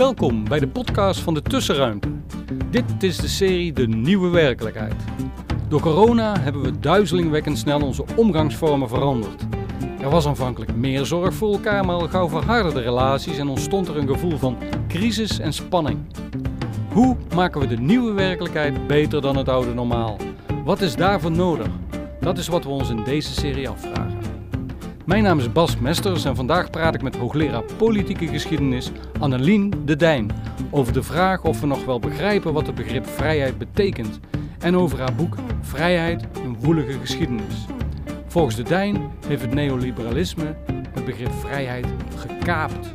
Welkom bij de podcast van de Tussenruimte. Dit is de serie De Nieuwe Werkelijkheid. Door corona hebben we duizelingwekkend snel onze omgangsvormen veranderd. Er was aanvankelijk meer zorg voor elkaar, maar al gauw verharderden relaties en ontstond er een gevoel van crisis en spanning. Hoe maken we de nieuwe werkelijkheid beter dan het oude normaal? Wat is daarvoor nodig? Dat is wat we ons in deze serie afvragen. Mijn naam is Bas Mesters en vandaag praat ik met hoogleraar politieke geschiedenis Annelien de Dijn over de vraag of we nog wel begrijpen wat het begrip vrijheid betekent en over haar boek Vrijheid, een woelige geschiedenis. Volgens de Dijn heeft het neoliberalisme het begrip vrijheid gekaapt.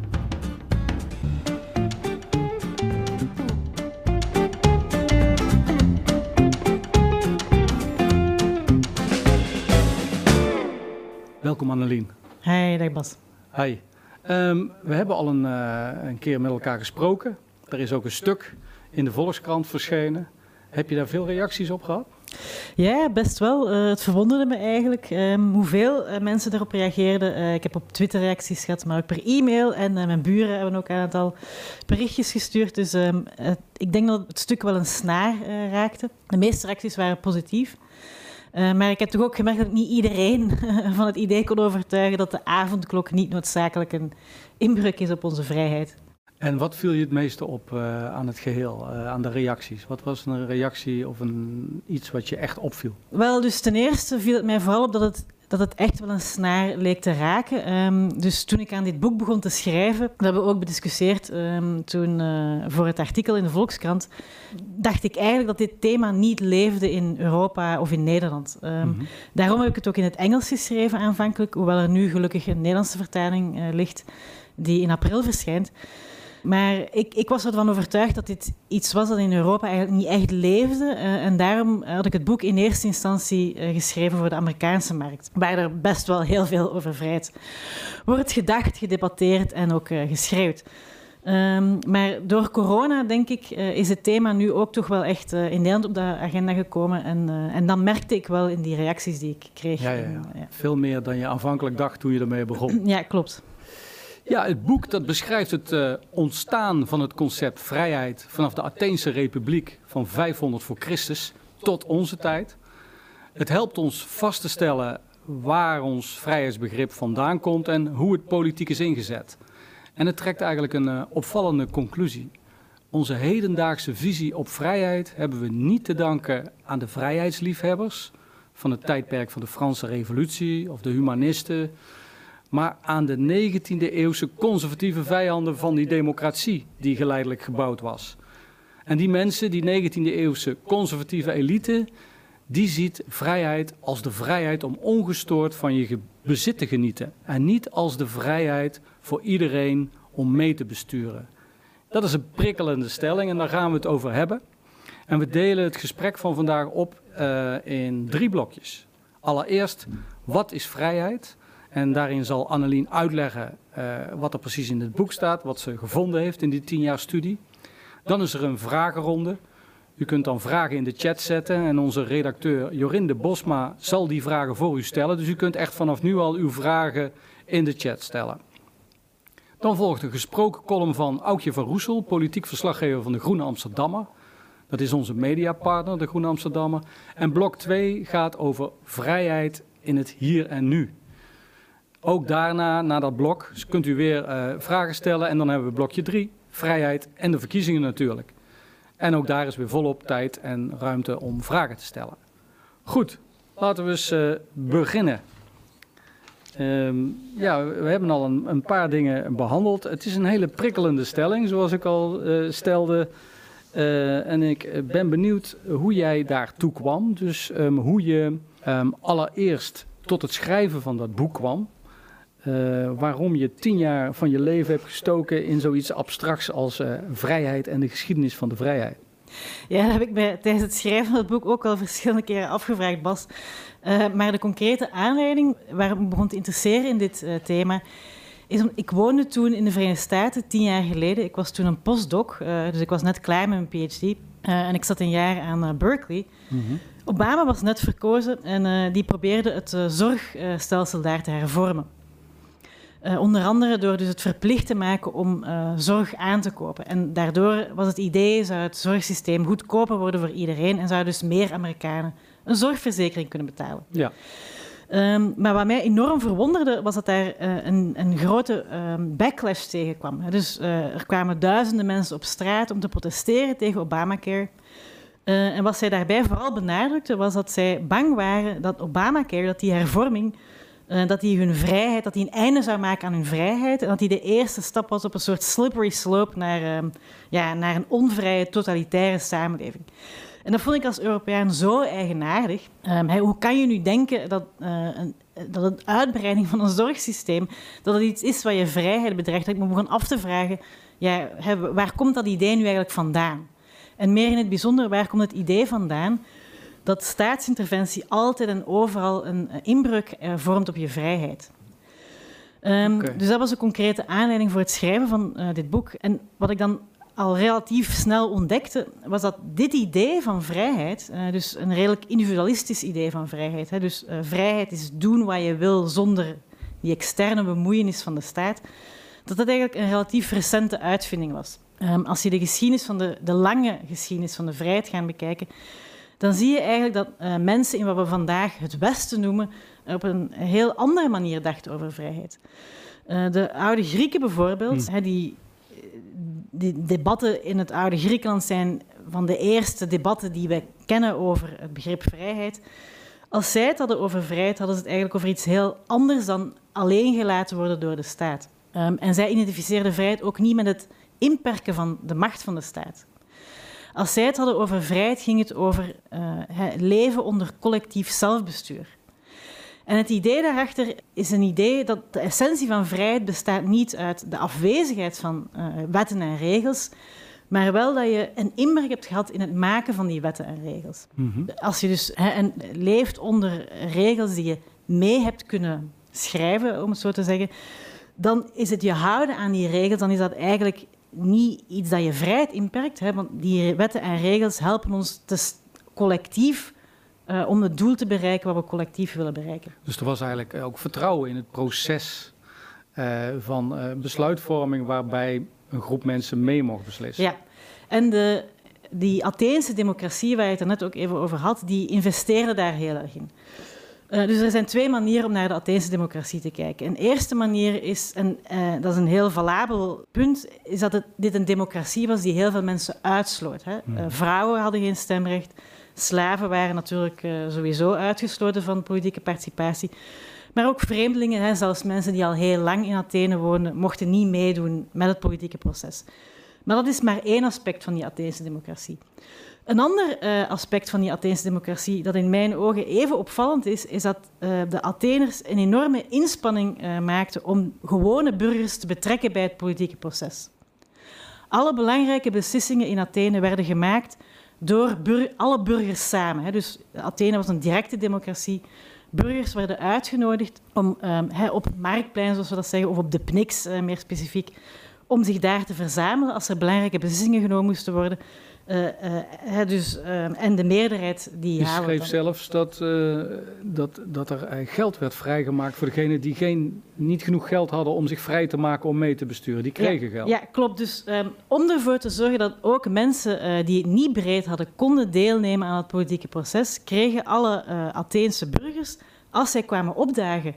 Welkom Annelien. Hi, dag Bas. Hi. We hebben al een keer met elkaar gesproken. Er is ook een stuk in de Volkskrant verschenen. Heb je daar veel reacties op gehad? Ja, best wel. Het verwonderde me eigenlijk hoeveel mensen daarop reageerden. Ik heb op Twitter reacties gehad, maar ook per e-mail. En mijn buren hebben ook een aantal berichtjes gestuurd. Dus ik denk dat het stuk wel een snaar raakte. De meeste reacties waren positief. Maar ik heb toch ook gemerkt dat niet iedereen van het idee kon overtuigen dat de avondklok niet noodzakelijk een inbreuk is op onze vrijheid. En wat viel je het meeste op aan het geheel, aan de reacties? Wat was een reactie of iets wat je echt opviel? Wel, dus ten eerste viel het mij vooral op dat het echt wel een snaar leek te raken. Dus toen ik aan dit boek begon te schrijven, dat hebben we ook bediscussieerd toen voor het artikel in de Volkskrant, dacht ik eigenlijk dat dit thema niet leefde in Europa of in Nederland. Daarom heb ik het ook in het Engels geschreven aanvankelijk, hoewel er nu gelukkig een Nederlandse vertaling ligt die in april verschijnt. Maar ik was ervan overtuigd dat dit iets was dat in Europa eigenlijk niet echt leefde. En daarom had ik het boek in eerste instantie geschreven voor de Amerikaanse markt. Waar er best wel heel veel over vrijheid wordt gedacht, gedebatteerd en ook geschreeuwd. Maar door corona, denk ik, is het thema nu ook toch wel echt in Nederland op de agenda gekomen. En dan merkte ik wel in die reacties die ik kreeg. Ja. Veel meer dan je aanvankelijk dacht toen je ermee begon. Ja, klopt. Ja, het boek dat beschrijft het ontstaan van het concept vrijheid vanaf de Atheense Republiek van 500 voor Christus tot onze tijd. Het helpt ons vast te stellen waar ons vrijheidsbegrip vandaan komt en hoe het politiek is ingezet. En het trekt eigenlijk een opvallende conclusie. Onze hedendaagse visie op vrijheid hebben we niet te danken aan de vrijheidsliefhebbers van het tijdperk van de Franse Revolutie of de humanisten, maar aan de 19e eeuwse conservatieve vijanden van die democratie die geleidelijk gebouwd was. En die mensen, die 19e eeuwse conservatieve elite, die ziet vrijheid als de vrijheid om ongestoord van je bezit te genieten. En niet als de vrijheid voor iedereen om mee te besturen. Dat is een prikkelende stelling en daar gaan we het over hebben. En we delen het gesprek van vandaag op in 3 blokjes. Allereerst, wat is vrijheid? En daarin zal Annelien uitleggen wat er precies in het boek staat, wat ze gevonden heeft in die 10 jaar studie. Dan is er een vragenronde. U kunt dan vragen in de chat zetten en onze redacteur Jorinde Bosma zal die vragen voor u stellen. Dus u kunt echt vanaf nu al uw vragen in de chat stellen. Dan volgt een gesproken column van Aukje van Roessel, politiek verslaggever van de Groene Amsterdammer. Dat is onze mediapartner, de Groene Amsterdammer. En blok 2 gaat over vrijheid in het hier en nu. Ook daarna, na dat blok, kunt u weer vragen stellen. En dan hebben we blokje 3, vrijheid en de verkiezingen natuurlijk. En ook daar is weer volop tijd en ruimte om vragen te stellen. Goed, laten we eens beginnen. We hebben al een paar dingen behandeld. Het is een hele prikkelende stelling, zoals ik al stelde. En ik ben benieuwd hoe jij daartoe kwam. Dus hoe je allereerst tot het schrijven van dat boek kwam. Waarom je 10 jaar van je leven hebt gestoken in zoiets abstracts als vrijheid en de geschiedenis van de vrijheid. Ja, dat heb ik mij tijdens het schrijven van het boek ook al verschillende keren afgevraagd, Bas. Maar de concrete aanleiding waarom ik me begon te interesseren in dit thema is omdat ik woonde toen in de Verenigde Staten 10 jaar geleden. Ik was toen een postdoc, dus ik was net klaar met mijn PhD. En ik zat een jaar aan Berkeley. Mm-hmm. Obama was net verkozen en die probeerde het zorgstelsel daar te hervormen. Onder andere door dus het verplicht te maken om zorg aan te kopen. En daardoor was het idee, zou het zorgsysteem goedkoper worden voor iedereen en zouden dus meer Amerikanen een zorgverzekering kunnen betalen. Ja. Maar wat mij enorm verwonderde, was dat daar een grote backlash tegen kwam. Dus er kwamen duizenden mensen op straat om te protesteren tegen Obamacare. En wat zij daarbij vooral benadrukte, was dat zij bang waren dat Obamacare, dat die hervorming, dat die hun vrijheid, dat die een einde zou maken aan hun vrijheid en dat die de eerste stap was op een soort slippery slope naar een onvrije, totalitaire samenleving. En dat vond ik als Europeaan zo eigenaardig. Hoe kan je nu denken dat een uitbreiding van een zorgsysteem, dat het iets is wat je vrijheid bedreigt? Dat ik me begon af te vragen, waar komt dat idee nu eigenlijk vandaan? En meer in het bijzonder, waar komt het idee vandaan dat staatsinterventie altijd en overal een inbreuk vormt op je vrijheid? Dus dat was een concrete aanleiding voor het schrijven van dit boek. En wat ik dan al relatief snel ontdekte, was dat dit idee van vrijheid, dus een redelijk individualistisch idee van vrijheid, dus vrijheid is doen wat je wil zonder die externe bemoeienis van de staat, dat dat eigenlijk een relatief recente uitvinding was. Als je de geschiedenis van de lange geschiedenis van de vrijheid gaat bekijken, dan zie je eigenlijk dat mensen in wat we vandaag het Westen noemen, op een heel andere manier dachten over vrijheid. De oude Grieken bijvoorbeeld, die debatten in het oude Griekenland zijn van de eerste debatten die wij kennen over het begrip vrijheid. Als zij het hadden over vrijheid, hadden ze het eigenlijk over iets heel anders dan alleen gelaten worden door de staat. En zij identificeerden vrijheid ook niet met het inperken van de macht van de staat. Als zij het hadden over vrijheid, ging het over leven onder collectief zelfbestuur. En het idee daarachter is een idee dat de essentie van vrijheid bestaat niet uit de afwezigheid van wetten en regels, maar wel dat je een inbreng hebt gehad in het maken van die wetten en regels. Mm-hmm. Als je dus leeft onder regels die je mee hebt kunnen schrijven, om het zo te zeggen, dan is het je houden aan die regels, dan is dat eigenlijk niet iets dat je vrijheid inperkt, want die wetten en regels helpen ons collectief om het doel te bereiken wat we collectief willen bereiken. Dus er was eigenlijk ook vertrouwen in het proces van besluitvorming waarbij een groep mensen mee mocht beslissen. Ja, en die Atheense democratie, waar je het er net ook even over had, die investeerde daar heel erg in. Dus er zijn twee manieren om naar de Atheense democratie te kijken. Een eerste manier is, en dat is een heel valabel punt, is dat dit een democratie was die heel veel mensen uitsloot. Vrouwen hadden geen stemrecht, slaven waren natuurlijk sowieso uitgesloten van politieke participatie. Maar ook vreemdelingen, zelfs mensen die al heel lang in Athene woonden, mochten niet meedoen met het politieke proces. Maar dat is maar één aspect van die Atheense democratie. Een ander aspect van die Atheense democratie, dat in mijn ogen even opvallend is dat de Atheners een enorme inspanning maakten om gewone burgers te betrekken bij het politieke proces. Alle belangrijke beslissingen in Athene werden gemaakt door alle burgers samen. Dus Athene was een directe democratie. Burgers werden uitgenodigd om op het marktplein, zoals we dat zeggen, of op de Pnyx meer specifiek, om zich daar te verzamelen als er belangrijke beslissingen genomen moesten worden. En de meerderheid die halen. Je schreef zelfs dat er geld werd vrijgemaakt voor degenen die niet genoeg geld hadden om zich vrij te maken om mee te besturen. Die kregen geld. Ja, klopt. Dus om ervoor te zorgen dat ook mensen die het niet breed hadden, konden deelnemen aan het politieke proces, kregen alle Atheense burgers, als zij kwamen opdagen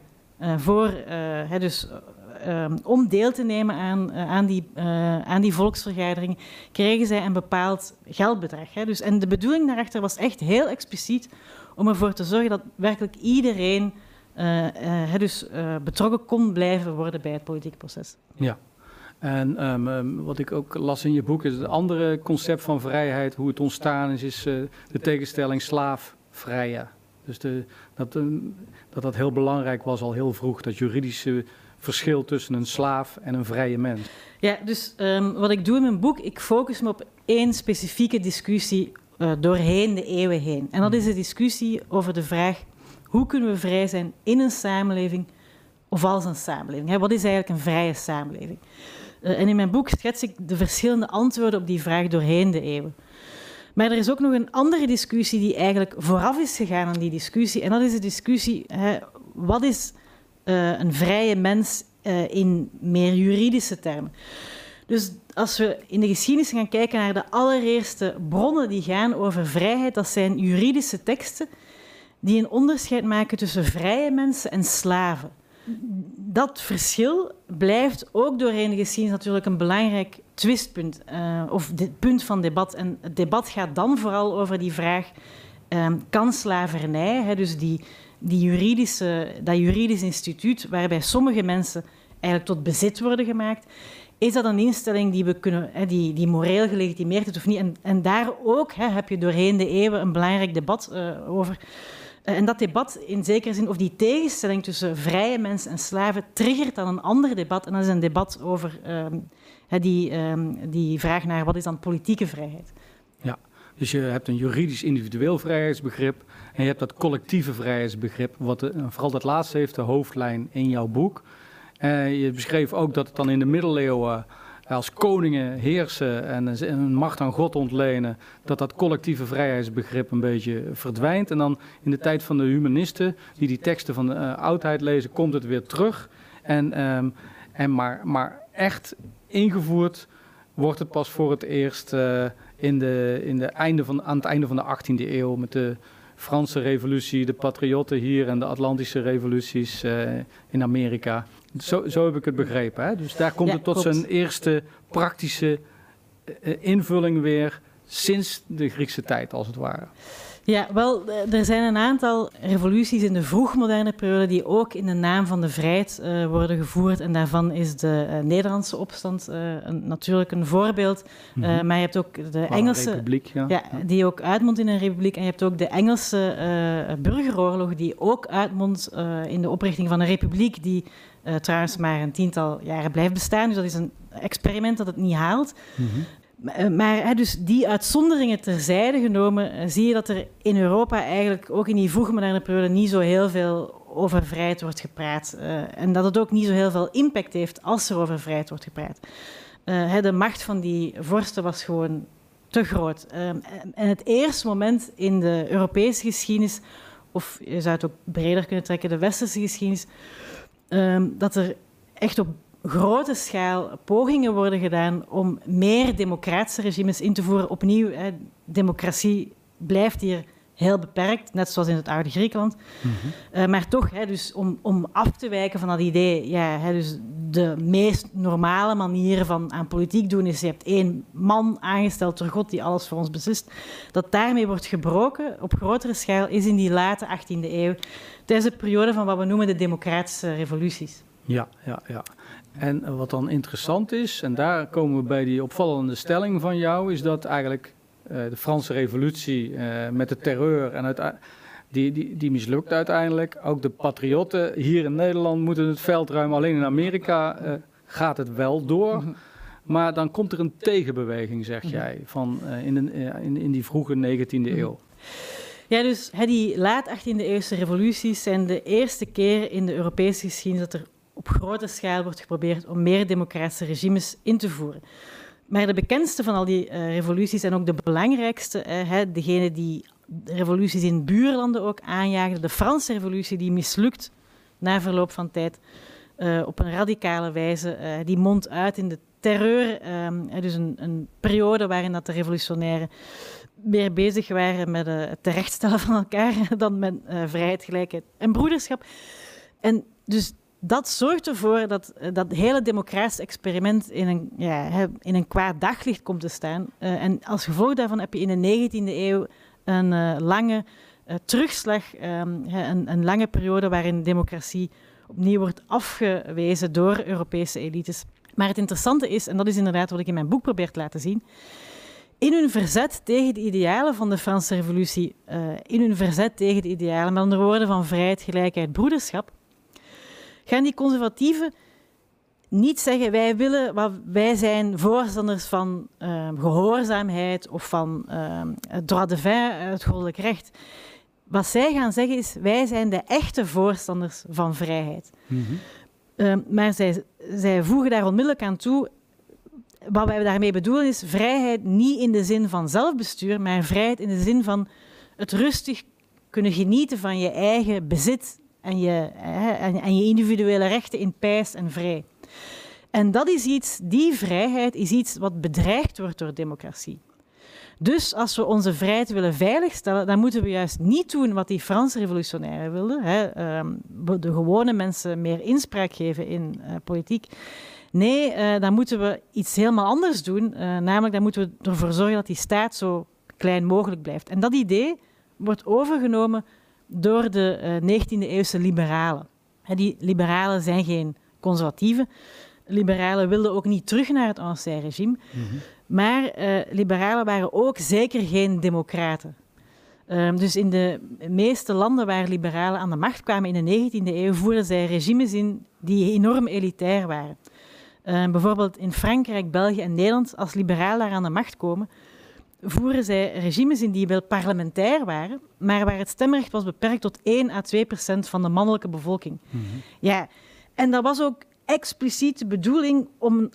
om deel te nemen aan die volksvergaderingen, kregen zij een bepaald geldbedrag. Dus, en de bedoeling daarachter was echt heel expliciet om ervoor te zorgen dat werkelijk iedereen betrokken kon blijven worden bij het politieke proces. Ja. En wat ik ook las in je boek is het andere concept van vrijheid, hoe het ontstaan is de tegenstelling slaaf-vrije. Dus dat heel belangrijk was al heel vroeg, dat juridische verschil tussen een slaaf en een vrije mens. Ja, dus wat ik doe in mijn boek, ik focus me op één specifieke discussie doorheen de eeuwen heen. En dat is de discussie over de vraag, hoe kunnen we vrij zijn in een samenleving of als een samenleving? Wat is eigenlijk een vrije samenleving? En in mijn boek schets ik de verschillende antwoorden op die vraag doorheen de eeuwen. Maar er is ook nog een andere discussie die eigenlijk vooraf is gegaan aan die discussie. En dat is de discussie, wat is een vrije mens in meer juridische termen. Dus als we in de geschiedenis gaan kijken naar de allereerste bronnen die gaan over vrijheid, dat zijn juridische teksten die een onderscheid maken tussen vrije mensen en slaven. Dat verschil blijft ook doorheen de geschiedenis natuurlijk een belangrijk twistpunt, of punt van debat. En het debat gaat dan vooral over die vraag, kan slavernij, dus dat juridisch instituut waarbij sommige mensen eigenlijk tot bezit worden gemaakt, is dat een instelling die we kunnen, die moreel gelegitimeerd is of niet? En daar ook heb je doorheen de eeuwen een belangrijk debat over. En dat debat in zekere zin, of die tegenstelling tussen vrije mensen en slaven, triggert dan een ander debat. En dat is een debat over die vraag naar wat is dan politieke vrijheid. Ja, dus je hebt een juridisch individueel vrijheidsbegrip en je hebt dat collectieve vrijheidsbegrip, wat vooral dat laatste heeft de hoofdlijn in jouw boek. Je beschreef ook dat het dan in de middeleeuwen als koningen heersen en een macht aan God ontlenen, dat collectieve vrijheidsbegrip een beetje verdwijnt. En dan in de tijd van de humanisten, die teksten van de oudheid lezen, komt het weer terug. Maar echt ingevoerd wordt het pas voor het eerst aan het einde van de 18e eeuw met de Franse revolutie, de patriotten hier en de Atlantische revoluties in Amerika. Zo heb ik het begrepen. Hè? Dus daar komt het tot zijn eerste praktische invulling weer sinds de Griekse tijd, als het ware. Ja, wel, er zijn een aantal revoluties in de vroegmoderne periode die ook in de naam van de vrijheid worden gevoerd. En daarvan is de Nederlandse opstand natuurlijk een voorbeeld. Maar je hebt ook de Engelse... Republiek, die ook uitmondt in een republiek. En je hebt ook de Engelse burgeroorlog die ook uitmondt in de oprichting van een republiek die trouwens maar een 10-tal jaren blijft bestaan. Dus dat is een experiment dat het niet haalt. Maar dus die uitzonderingen terzijde genomen, zie je dat er in Europa eigenlijk ook in die vroegmoderne periode niet zo heel veel over vrijheid wordt gepraat. En dat het ook niet zo heel veel impact heeft als er over vrijheid wordt gepraat. De macht van die vorsten was gewoon te groot. En het eerste moment in de Europese geschiedenis, of je zou het ook breder kunnen trekken, de westerse geschiedenis, dat er echt op grote schaal pogingen worden gedaan om meer democratische regimes in te voeren. Opnieuw, democratie blijft hier heel beperkt, net zoals in het oude Griekenland. Maar toch, dus om af te wijken van dat idee, dus de meest normale manier van aan politiek doen is, je hebt één man aangesteld door God die alles voor ons beslist. Dat daarmee wordt gebroken op grotere schaal is in die late 18e eeuw, tijdens de periode van wat we noemen de democratische revoluties. Ja. En wat dan interessant is, en daar komen we bij die opvallende stelling van jou, is dat eigenlijk de Franse revolutie met de terreur en die mislukt uiteindelijk. Ook de patriotten hier in Nederland moeten het veld ruimen. Alleen in Amerika gaat het wel door. Maar dan komt er een tegenbeweging, zeg jij, in die vroege 19e eeuw. Ja, dus die laat 18e eeuwse revoluties zijn de eerste keer in de Europese geschiedenis dat er op grote schaal wordt geprobeerd om meer democratische regimes in te voeren. Maar de bekendste van al die revoluties en ook de belangrijkste, degene die revoluties in buurlanden ook aanjaagde, de Franse revolutie, die mislukt na verloop van tijd op een radicale wijze. Die mondt uit in de terreur, dus een periode waarin dat de revolutionairen meer bezig waren met het terechtstellen van elkaar dan met vrijheid, gelijkheid en broederschap. En dus dat zorgt ervoor dat dat hele democratische experiment in een kwaad daglicht komt te staan. En als gevolg daarvan heb je in de 19e eeuw een lange terugslag, een lange periode waarin democratie opnieuw wordt afgewezen door Europese elites. Maar het interessante is, en dat is inderdaad wat ik in mijn boek probeer te laten zien, in hun verzet tegen de idealen van de Franse revolutie, in hun verzet tegen de idealen, met andere woorden van vrijheid, gelijkheid, broederschap, gaan die conservatieven niet zeggen, wij zijn voorstanders van gehoorzaamheid of van droit de vin, het goddelijk recht. Wat zij gaan zeggen is, wij zijn de echte voorstanders van vrijheid. Maar zij voegen daar onmiddellijk aan toe, wat wij daarmee bedoelen is vrijheid niet in de zin van zelfbestuur, maar vrijheid in de zin van het rustig kunnen genieten van je eigen bezit en je individuele rechten in pijs en vrij. En dat is die vrijheid is iets wat bedreigd wordt door democratie. Dus als we onze vrijheid willen veiligstellen, dan moeten we juist niet doen wat die Franse revolutionairen wilden. De gewone mensen meer inspraak geven in politiek. Nee, dan moeten we iets helemaal anders doen. Namelijk, dan moeten we ervoor zorgen dat die staat zo klein mogelijk blijft. En dat idee wordt overgenomen door de 19e-eeuwse liberalen. Die liberalen zijn geen conservatieven. Liberalen wilden ook niet terug naar het ancien regime. Mm-hmm. Maar liberalen waren ook zeker geen democraten. Dus in de meeste landen waar liberalen aan de macht kwamen in de 19e eeuw, voerden zij regimes in die enorm elitair waren. Bijvoorbeeld in Frankrijk, België en Nederland, als liberalen daar aan de macht komen, voeren zij regimes in die wel parlementair waren, maar waar het stemrecht was beperkt tot 1 à 2% van de mannelijke bevolking. Mm-hmm. Ja, en dat was ook expliciet de bedoeling om...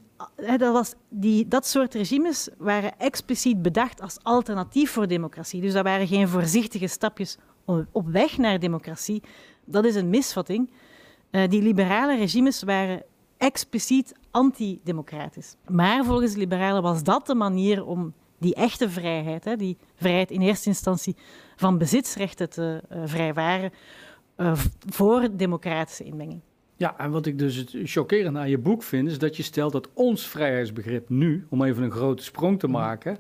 Dat soort regimes waren expliciet bedacht als alternatief voor democratie. Dus dat waren geen voorzichtige stapjes op weg naar democratie. Dat is een misvatting. Die liberale regimes waren expliciet antidemocratisch. Maar volgens de liberalen was dat de manier om die echte vrijheid, die vrijheid in eerste instantie van bezitsrechten te vrijwaren, voor democratische inmenging. Ja, en wat ik dus het chockerend aan je boek vind, is dat je stelt dat ons vrijheidsbegrip nu, om even een grote sprong te maken,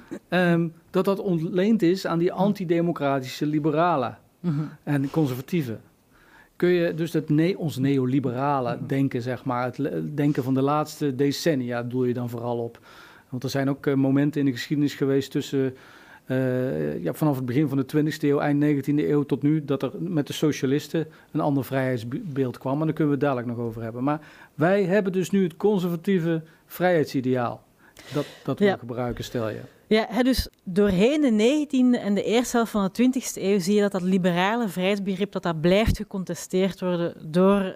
dat ontleend is aan die antidemocratische liberalen en conservatieven. Kun je dus ons neoliberale denken, zeg maar, het denken van de laatste decennia, doel je dan vooral op? Want er zijn ook momenten in de geschiedenis geweest tussen... vanaf het begin van de 20e eeuw, eind 19e eeuw tot nu, dat er met de socialisten een ander vrijheidsbeeld kwam. En daar kunnen we het dadelijk nog over hebben. Maar wij hebben dus nu het conservatieve vrijheidsideaal. Dat we gebruiken, stel je. Ja, dus doorheen de 19e en de eerste helft van de 20e eeuw zie je dat liberale vrijheidsbegrip dat blijft gecontesteerd worden door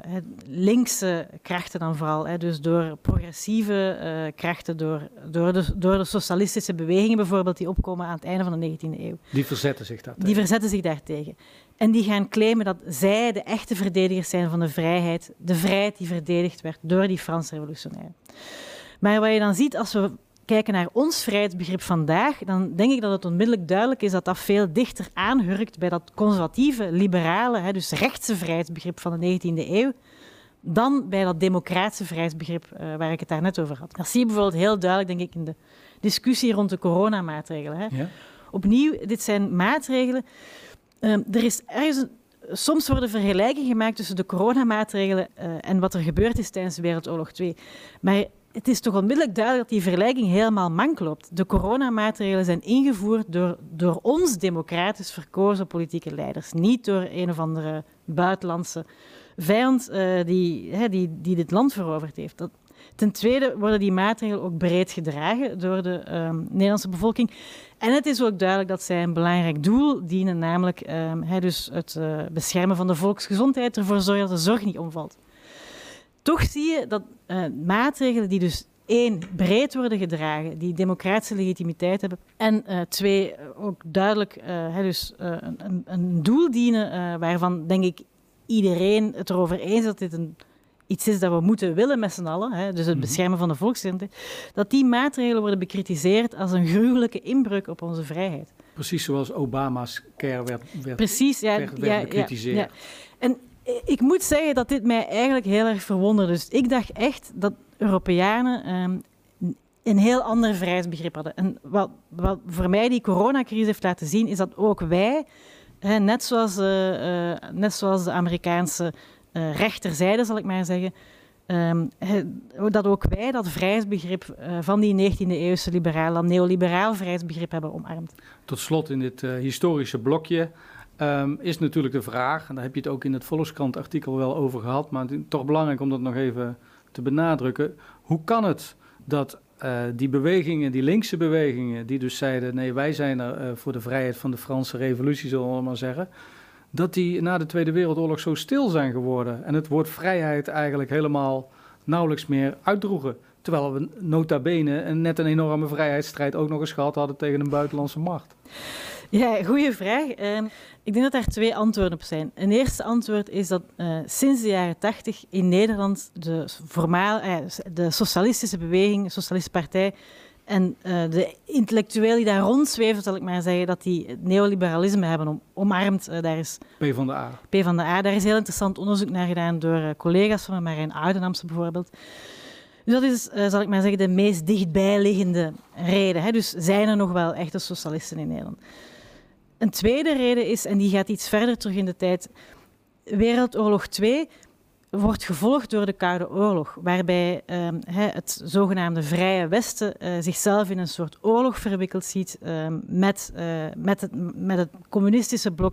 linkse krachten dan vooral. Dus door progressieve krachten, door de socialistische bewegingen bijvoorbeeld die opkomen aan het einde van de 19e eeuw. Die verzetten zich daartegen. En die gaan claimen dat zij de echte verdedigers zijn van de vrijheid die verdedigd werd door die Franse revolutionairen. Maar wat je dan ziet als we kijken naar ons vrijheidsbegrip vandaag, dan denk ik dat het onmiddellijk duidelijk is dat dat veel dichter aanhurkt bij dat conservatieve, liberale, dus rechtse vrijheidsbegrip van de 19e eeuw, dan bij dat democratische vrijheidsbegrip waar ik het daarnet over had. Dat zie je bijvoorbeeld heel duidelijk, denk ik, in de discussie rond de coronamaatregelen. Ja? Opnieuw, dit zijn maatregelen. Er is ergens soms worden vergelijkingen gemaakt tussen de coronamaatregelen en wat er gebeurd is tijdens Wereldoorlog 2. Maar het is toch onmiddellijk duidelijk dat die vergelijking helemaal mank loopt. De coronamaatregelen zijn ingevoerd door ons democratisch verkozen politieke leiders. Niet door een of andere buitenlandse vijand die dit land veroverd heeft. Ten tweede worden die maatregelen ook breed gedragen door de Nederlandse bevolking. En het is ook duidelijk dat zij een belangrijk doel dienen, namelijk dus het beschermen van de volksgezondheid, ervoor zorgen dat de zorg niet omvalt. Toch zie je dat maatregelen die dus 1, breed worden gedragen, die democratische legitimiteit hebben, en 2, ook duidelijk een doel dienen waarvan, denk ik, iedereen het erover eens is dat dit iets is dat we moeten willen met z'n allen, dus het beschermen van de volksgezondheid, dat die maatregelen worden bekritiseerd als een gruwelijke inbreuk op onze vrijheid. Precies zoals Obama's care werd bekritiseerd. Ja. En ik moet zeggen dat dit mij eigenlijk heel erg verwonderde. Dus ik dacht echt dat Europeanen een heel ander vrijheidsbegrip hadden. En wat voor mij die coronacrisis heeft laten zien, is dat ook wij, net zoals de Amerikaanse rechterzijde, zal ik maar zeggen, dat ook wij dat vrijheidsbegrip van die 19e-eeuwse liberalen, dat neoliberaal vrijheidsbegrip hebben omarmd. Tot slot in dit historische blokje is natuurlijk de vraag, en daar heb je het ook in het Volkskrant-artikel wel over gehad, maar het is toch belangrijk om dat nog even te benadrukken. Hoe kan het dat die bewegingen, die linkse bewegingen, die dus zeiden, nee, wij zijn er voor de vrijheid van de Franse revolutie, zullen we maar zeggen, dat die na de Tweede Wereldoorlog zo stil zijn geworden en het woord vrijheid eigenlijk helemaal nauwelijks meer uitdroegen. Terwijl we nota bene net een enorme vrijheidsstrijd ook nog eens gehad hadden tegen een buitenlandse macht. Ja, goede vraag. Ik denk dat daar 2 antwoorden op zijn. Een eerste antwoord is dat sinds de jaren 80 in Nederland de socialistische beweging, de socialistische partij en de intellectuelen die daar rondzweven, zal ik maar zeggen, dat die het neoliberalisme hebben omarmd. Daar is PvdA. Daar is heel interessant onderzoek naar gedaan door collega's van me, Marijn Oudenamse bijvoorbeeld. Dus dat is, zal ik maar zeggen, de meest dichtbijliggende reden. Hè. Dus zijn er nog wel echte socialisten in Nederland. Een tweede reden is, en die gaat iets verder terug in de tijd, Wereldoorlog II wordt gevolgd door de Koude Oorlog, waarbij het zogenaamde Vrije Westen zichzelf in een soort oorlog verwikkeld ziet met het communistische blok.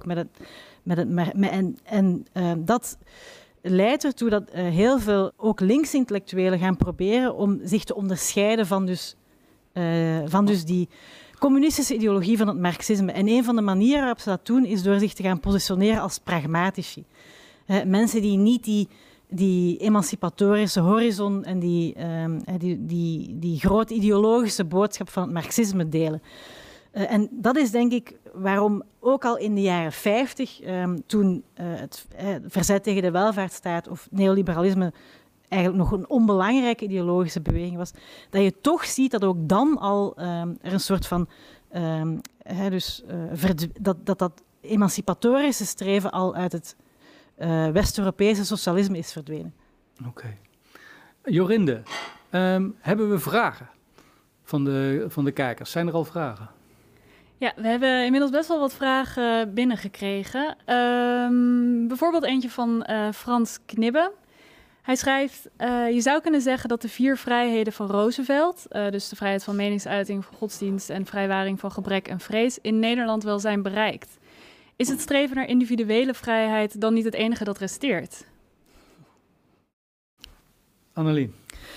Dat leidt ertoe dat heel veel ook linksintellectuelen gaan proberen om zich te onderscheiden van dus die communistische ideologie van het marxisme. En een van de manieren waarop ze dat doen is door zich te gaan positioneren als pragmatici. Mensen die niet die emancipatorische horizon en die grote ideologische boodschap van het marxisme delen. En dat is denk ik waarom ook al in de jaren 50, toen het verzet tegen de welvaartsstaat of neoliberalisme eigenlijk nog een onbelangrijke ideologische beweging was, dat je toch ziet dat ook dan al er een soort van dat emancipatorische streven al uit het West-Europese socialisme is verdwenen. Oké. Jorinde, hebben we vragen van de kijkers? Zijn er al vragen? Ja, we hebben inmiddels best wel wat vragen binnengekregen. Bijvoorbeeld eentje van Frans Knibbe. Hij schrijft, je zou kunnen zeggen dat de 4 vrijheden van Roosevelt, dus de vrijheid van meningsuiting, van godsdienst en vrijwaring van gebrek en vrees, in Nederland wel zijn bereikt. Is het streven naar individuele vrijheid dan niet het enige dat resteert? Annelien.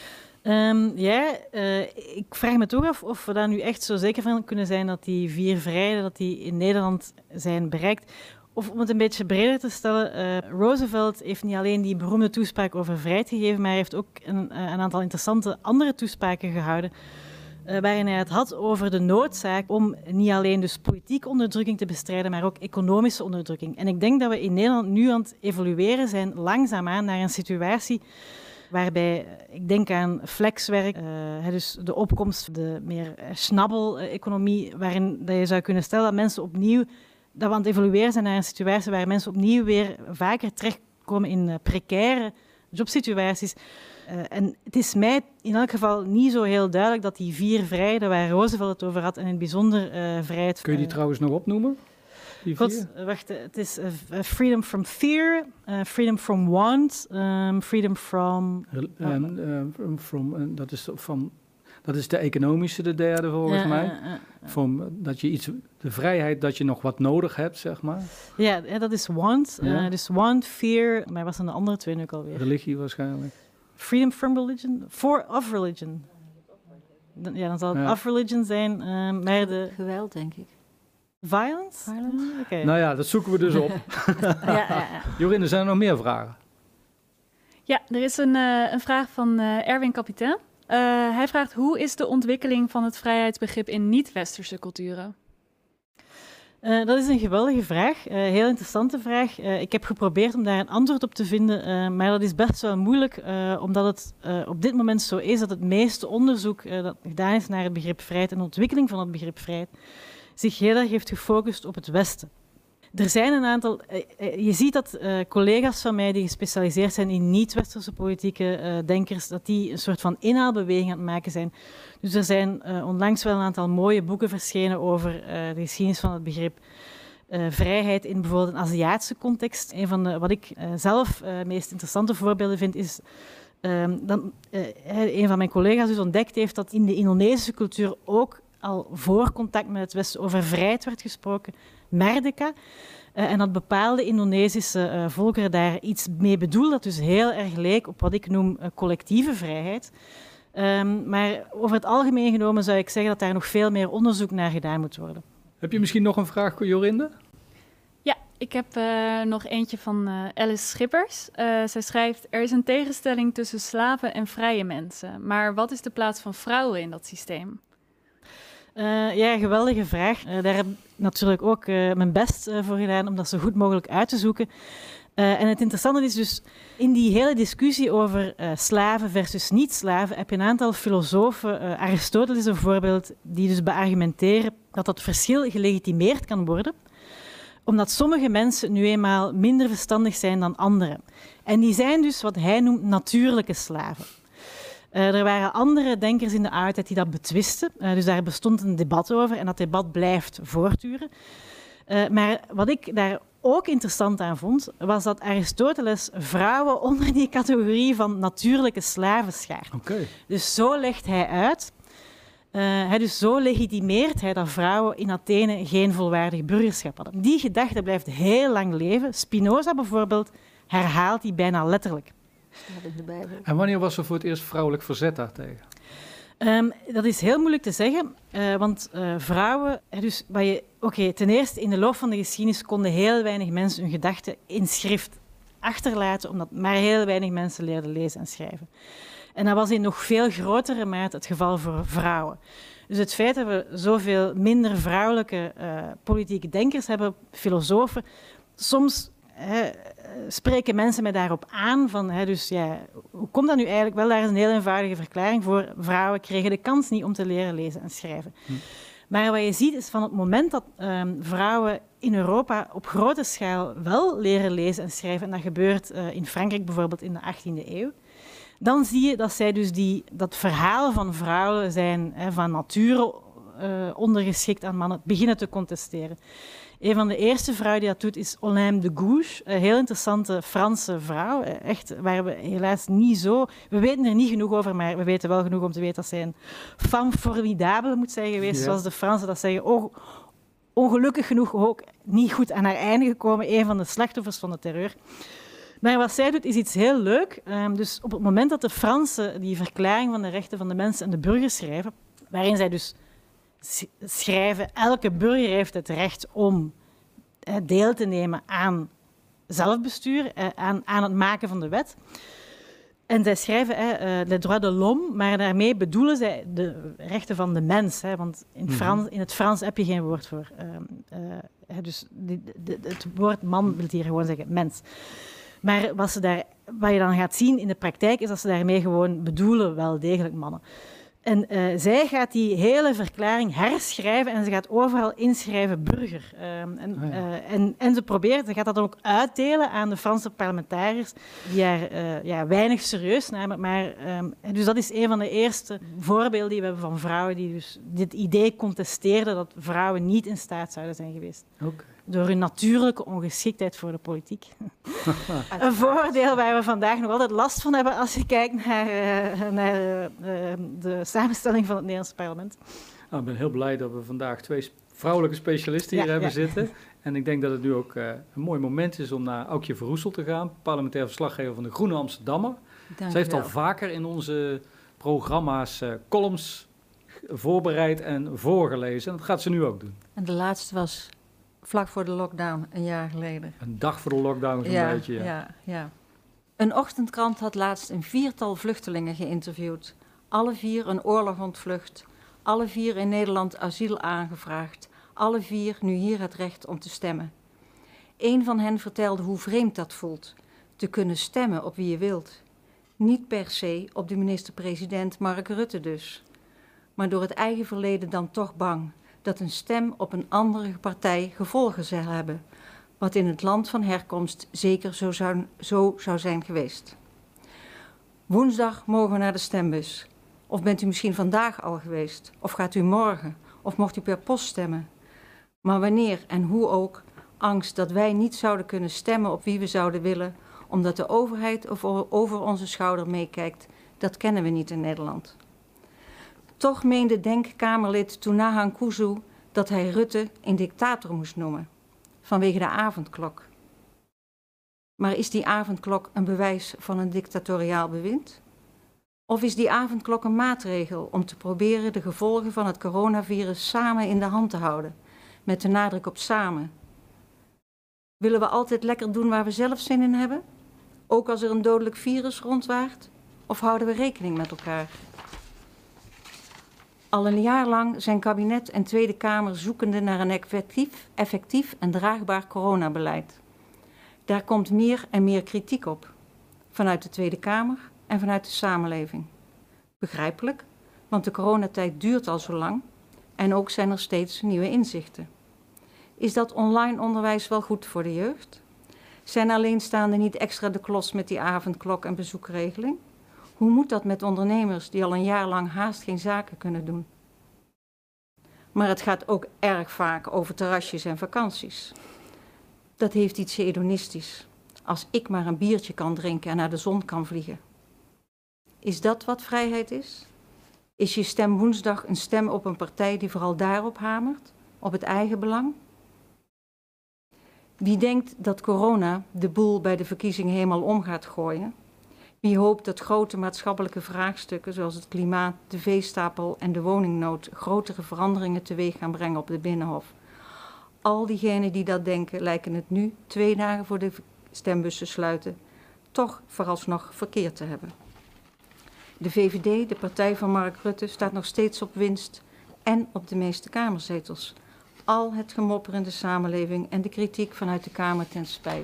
Ik vraag me toch af of we daar nu echt zo zeker van kunnen zijn dat die 4 vrijheden dat die in Nederland zijn bereikt. Of om het een beetje breder te stellen, Roosevelt heeft niet alleen die beroemde toespraak over vrijheid gegeven, maar hij heeft ook een aantal interessante andere toespraken gehouden, waarin hij het had over de noodzaak om niet alleen dus politieke onderdrukking te bestrijden, maar ook economische onderdrukking. En ik denk dat we in Nederland nu aan het evolueren zijn, langzaamaan naar een situatie waarbij, ik denk aan flexwerk, dus de opkomst, de meer schnabbel-economie, waarin dat je zou kunnen stellen dat mensen opnieuw, dat we aan het evolueren zijn naar een situatie waar mensen opnieuw weer vaker terechtkomen in precaire jobsituaties. En het is mij in elk geval niet zo heel duidelijk dat die 4 vrijheden waar Roosevelt het over had, en in het bijzonder vrijheid... Kun je die trouwens nog opnoemen? Wacht, het is freedom from fear, freedom from want, freedom from... Dat is de economische, de derde volgens mij. De vrijheid dat je nog wat nodig hebt, zeg maar. Ja, dat is want. Dus want, fear, maar wat zijn de andere 2 nu ook alweer? Religie waarschijnlijk. Freedom from religion, of religion. Ja, dan zal het of religion zijn, maar de... Geweld, denk ik. Violence? Okay. Nou ja, dat zoeken we dus op. Jorinde, zijn er nog meer vragen? Ja, er is een vraag van Erwin Kapitein. Hij vraagt, hoe is de ontwikkeling van het vrijheidsbegrip in niet-westerse culturen? Dat is een geweldige vraag, heel interessante vraag. Ik heb geprobeerd om daar een antwoord op te vinden, maar dat is best wel moeilijk, omdat het op dit moment zo is dat het meeste onderzoek dat gedaan is naar het begrip vrijheid en de ontwikkeling van het begrip vrijheid zich heel erg heeft gefocust op het Westen. Er zijn een aantal... je ziet dat collega's van mij die gespecialiseerd zijn in niet-westerse politieke denkers, dat die een soort van inhaalbeweging aan het maken zijn. Dus er zijn onlangs wel een aantal mooie boeken verschenen over de geschiedenis van het begrip vrijheid in bijvoorbeeld een Aziatische context. Een van de, wat ik zelf meest interessante voorbeelden vind, is een van mijn collega's dus ontdekt heeft dat in de Indonesische cultuur ook al voor contact met het Westen over vrijheid werd gesproken, Merdeka. En dat bepaalde Indonesische volkeren daar iets mee bedoelden, dat dus heel erg leek op wat ik noem collectieve vrijheid. Maar over het algemeen genomen zou ik zeggen dat daar nog veel meer onderzoek naar gedaan moet worden. Heb je misschien nog een vraag, Jorinde? Ja, ik heb nog eentje van Alice Schippers. Zij schrijft, er is een tegenstelling tussen slaven en vrije mensen. Maar wat is de plaats van vrouwen in dat systeem? Ja, geweldige vraag. Daar heb ik natuurlijk ook mijn best voor gedaan om dat zo goed mogelijk uit te zoeken. En het interessante is dus, in die hele discussie over slaven versus niet-slaven heb je een aantal filosofen, Aristoteles bijvoorbeeld, die dus beargumenteren dat dat verschil gelegitimeerd kan worden, omdat sommige mensen nu eenmaal minder verstandig zijn dan anderen. En die zijn dus wat hij noemt natuurlijke slaven. Er waren andere denkers in de oudheid die dat betwisten. Dus daar bestond een debat over en dat debat blijft voortduren. Maar wat ik daar ook interessant aan vond, was dat Aristoteles vrouwen onder die categorie van natuurlijke slaven schaart. Okay. Dus zo legt hij uit. Dus zo legitimeert hij dat vrouwen in Athene geen volwaardig burgerschap hadden. Die gedachte blijft heel lang leven. Spinoza bijvoorbeeld herhaalt die bijna letterlijk. In de Bijbel. En wanneer was er voor het eerst vrouwelijk verzet daartegen? Dat is heel moeilijk te zeggen, want vrouwen... Dus ten eerste, in de loop van de geschiedenis konden heel weinig mensen hun gedachten in schrift achterlaten, omdat maar heel weinig mensen leerden lezen en schrijven. En dat was in nog veel grotere mate het geval voor vrouwen. Dus het feit dat we zoveel minder vrouwelijke politieke denkers hebben, filosofen, soms spreken mensen mij daarop aan van, dus ja, hoe komt dat nu eigenlijk? Wel, daar is een heel eenvoudige verklaring voor. Vrouwen kregen de kans niet om te leren lezen en schrijven. Maar wat je ziet is van het moment dat vrouwen in Europa op grote schaal wel leren lezen en schrijven, en dat gebeurt in Frankrijk bijvoorbeeld in de 18e eeuw, dan zie je dat zij dus dat verhaal van vrouwen zijn van nature ondergeschikt aan mannen, beginnen te contesteren. Een van de eerste vrouwen die dat doet is Olympe de Gouges, een heel interessante Franse vrouw. Echt, waar we helaas niet zo... We weten er niet genoeg over, maar we weten wel genoeg om te weten dat zij een femme formidable moet zijn geweest, zoals de Fransen dat zeggen. Ongelukkig genoeg ook niet goed aan haar einde gekomen, een van de slachtoffers van de terreur. Maar wat zij doet is iets heel leuk. Dus op het moment dat de Fransen die verklaring van de rechten van de mensen en de burgers schrijven, waarin zij dus schrijven, elke burger heeft het recht om deel te nemen aan zelfbestuur, aan het maken van de wet. En zij schrijven le droit de l'homme, maar daarmee bedoelen zij de rechten van de mens. Want in het Frans heb je geen woord voor. Dus het woord man wil hier gewoon zeggen mens. Maar wat je dan gaat zien in de praktijk is dat ze daarmee gewoon bedoelen wel degelijk mannen. En zij gaat die hele verklaring herschrijven en ze gaat overal inschrijven burger. En ze gaat dat ook uitdelen aan de Franse parlementariërs die haar weinig serieus namen. Maar, dus dat is een van de eerste voorbeelden die we hebben van vrouwen die dus dit idee contesteerden dat vrouwen niet in staat zouden zijn geweest. Okay. Door hun natuurlijke ongeschiktheid voor de politiek. Een voordeel waar we vandaag nog altijd last van hebben als je kijkt naar de samenstelling van het Nederlandse parlement. Nou, ik ben heel blij dat we vandaag 2 vrouwelijke specialisten hier hebben zitten. En ik denk dat het nu ook een mooi moment is om naar Aukje Verroesel te gaan, parlementair verslaggever van de Groene Amsterdammer. Ze heeft al vaker in onze programma's columns voorbereid en voorgelezen. En dat gaat ze nu ook doen. En de laatste was vlak voor de lockdown, een jaar geleden. Een dag voor de lockdown zo'n beetje, ja. Een ochtendkrant had laatst een 4-tal vluchtelingen geïnterviewd. Alle 4 een oorlog ontvlucht. Alle 4 in Nederland asiel aangevraagd. Alle 4 nu hier het recht om te stemmen. Eén van hen vertelde hoe vreemd dat voelt. Te kunnen stemmen op wie je wilt. Niet per se op de minister-president Mark Rutte dus. Maar door het eigen verleden dan toch bang dat een stem op een andere partij gevolgen zal hebben, wat in het land van herkomst zeker zo zou zijn geweest. Woensdag mogen we naar de stembus. Of bent u misschien vandaag al geweest? Of gaat u morgen? Of mocht u per post stemmen? Maar wanneer en hoe ook, angst dat wij niet zouden kunnen stemmen op wie we zouden willen, omdat de overheid over onze schouder meekijkt, dat kennen we niet in Nederland. Toch meende Denk-Kamerlid Tounahan Kuzu dat hij Rutte een dictator moest noemen, vanwege de avondklok. Maar is die avondklok een bewijs van een dictatoriaal bewind? Of is die avondklok een maatregel om te proberen de gevolgen van het coronavirus samen in de hand te houden, met de nadruk op samen? Willen we altijd lekker doen waar we zelf zin in hebben, ook als er een dodelijk virus rondwaart? Of houden we rekening met elkaar? Al een jaar lang zijn kabinet en Tweede Kamer zoekende naar een effectief en draagbaar coronabeleid. Daar komt meer en meer kritiek op, vanuit de Tweede Kamer en vanuit de samenleving. Begrijpelijk, want de coronatijd duurt al zo lang en ook zijn er steeds nieuwe inzichten. Is dat online onderwijs wel goed voor de jeugd? Zijn alleenstaanden niet extra de klos met die avondklok en bezoekregeling? Hoe moet dat met ondernemers die al een jaar lang haast geen zaken kunnen doen? Maar het gaat ook erg vaak over terrasjes en vakanties. Dat heeft iets hedonistisch. Als ik maar een biertje kan drinken en naar de zon kan vliegen. Is dat wat vrijheid is? Is je stem woensdag een stem op een partij die vooral daarop hamert? Op het eigen belang? Wie denkt dat corona de boel bij de verkiezingen helemaal om gaat gooien? Wie hoopt dat grote maatschappelijke vraagstukken zoals het klimaat, de veestapel en de woningnood grotere veranderingen teweeg gaan brengen op de Binnenhof? Al diegenen die dat denken lijken het nu, 2 dagen voor de stembussen sluiten, toch vooralsnog verkeerd te hebben. De VVD, de partij van Mark Rutte, staat nog steeds op winst en op de meeste kamerzetels. Al het gemopper in de samenleving en de kritiek vanuit de Kamer ten spijt.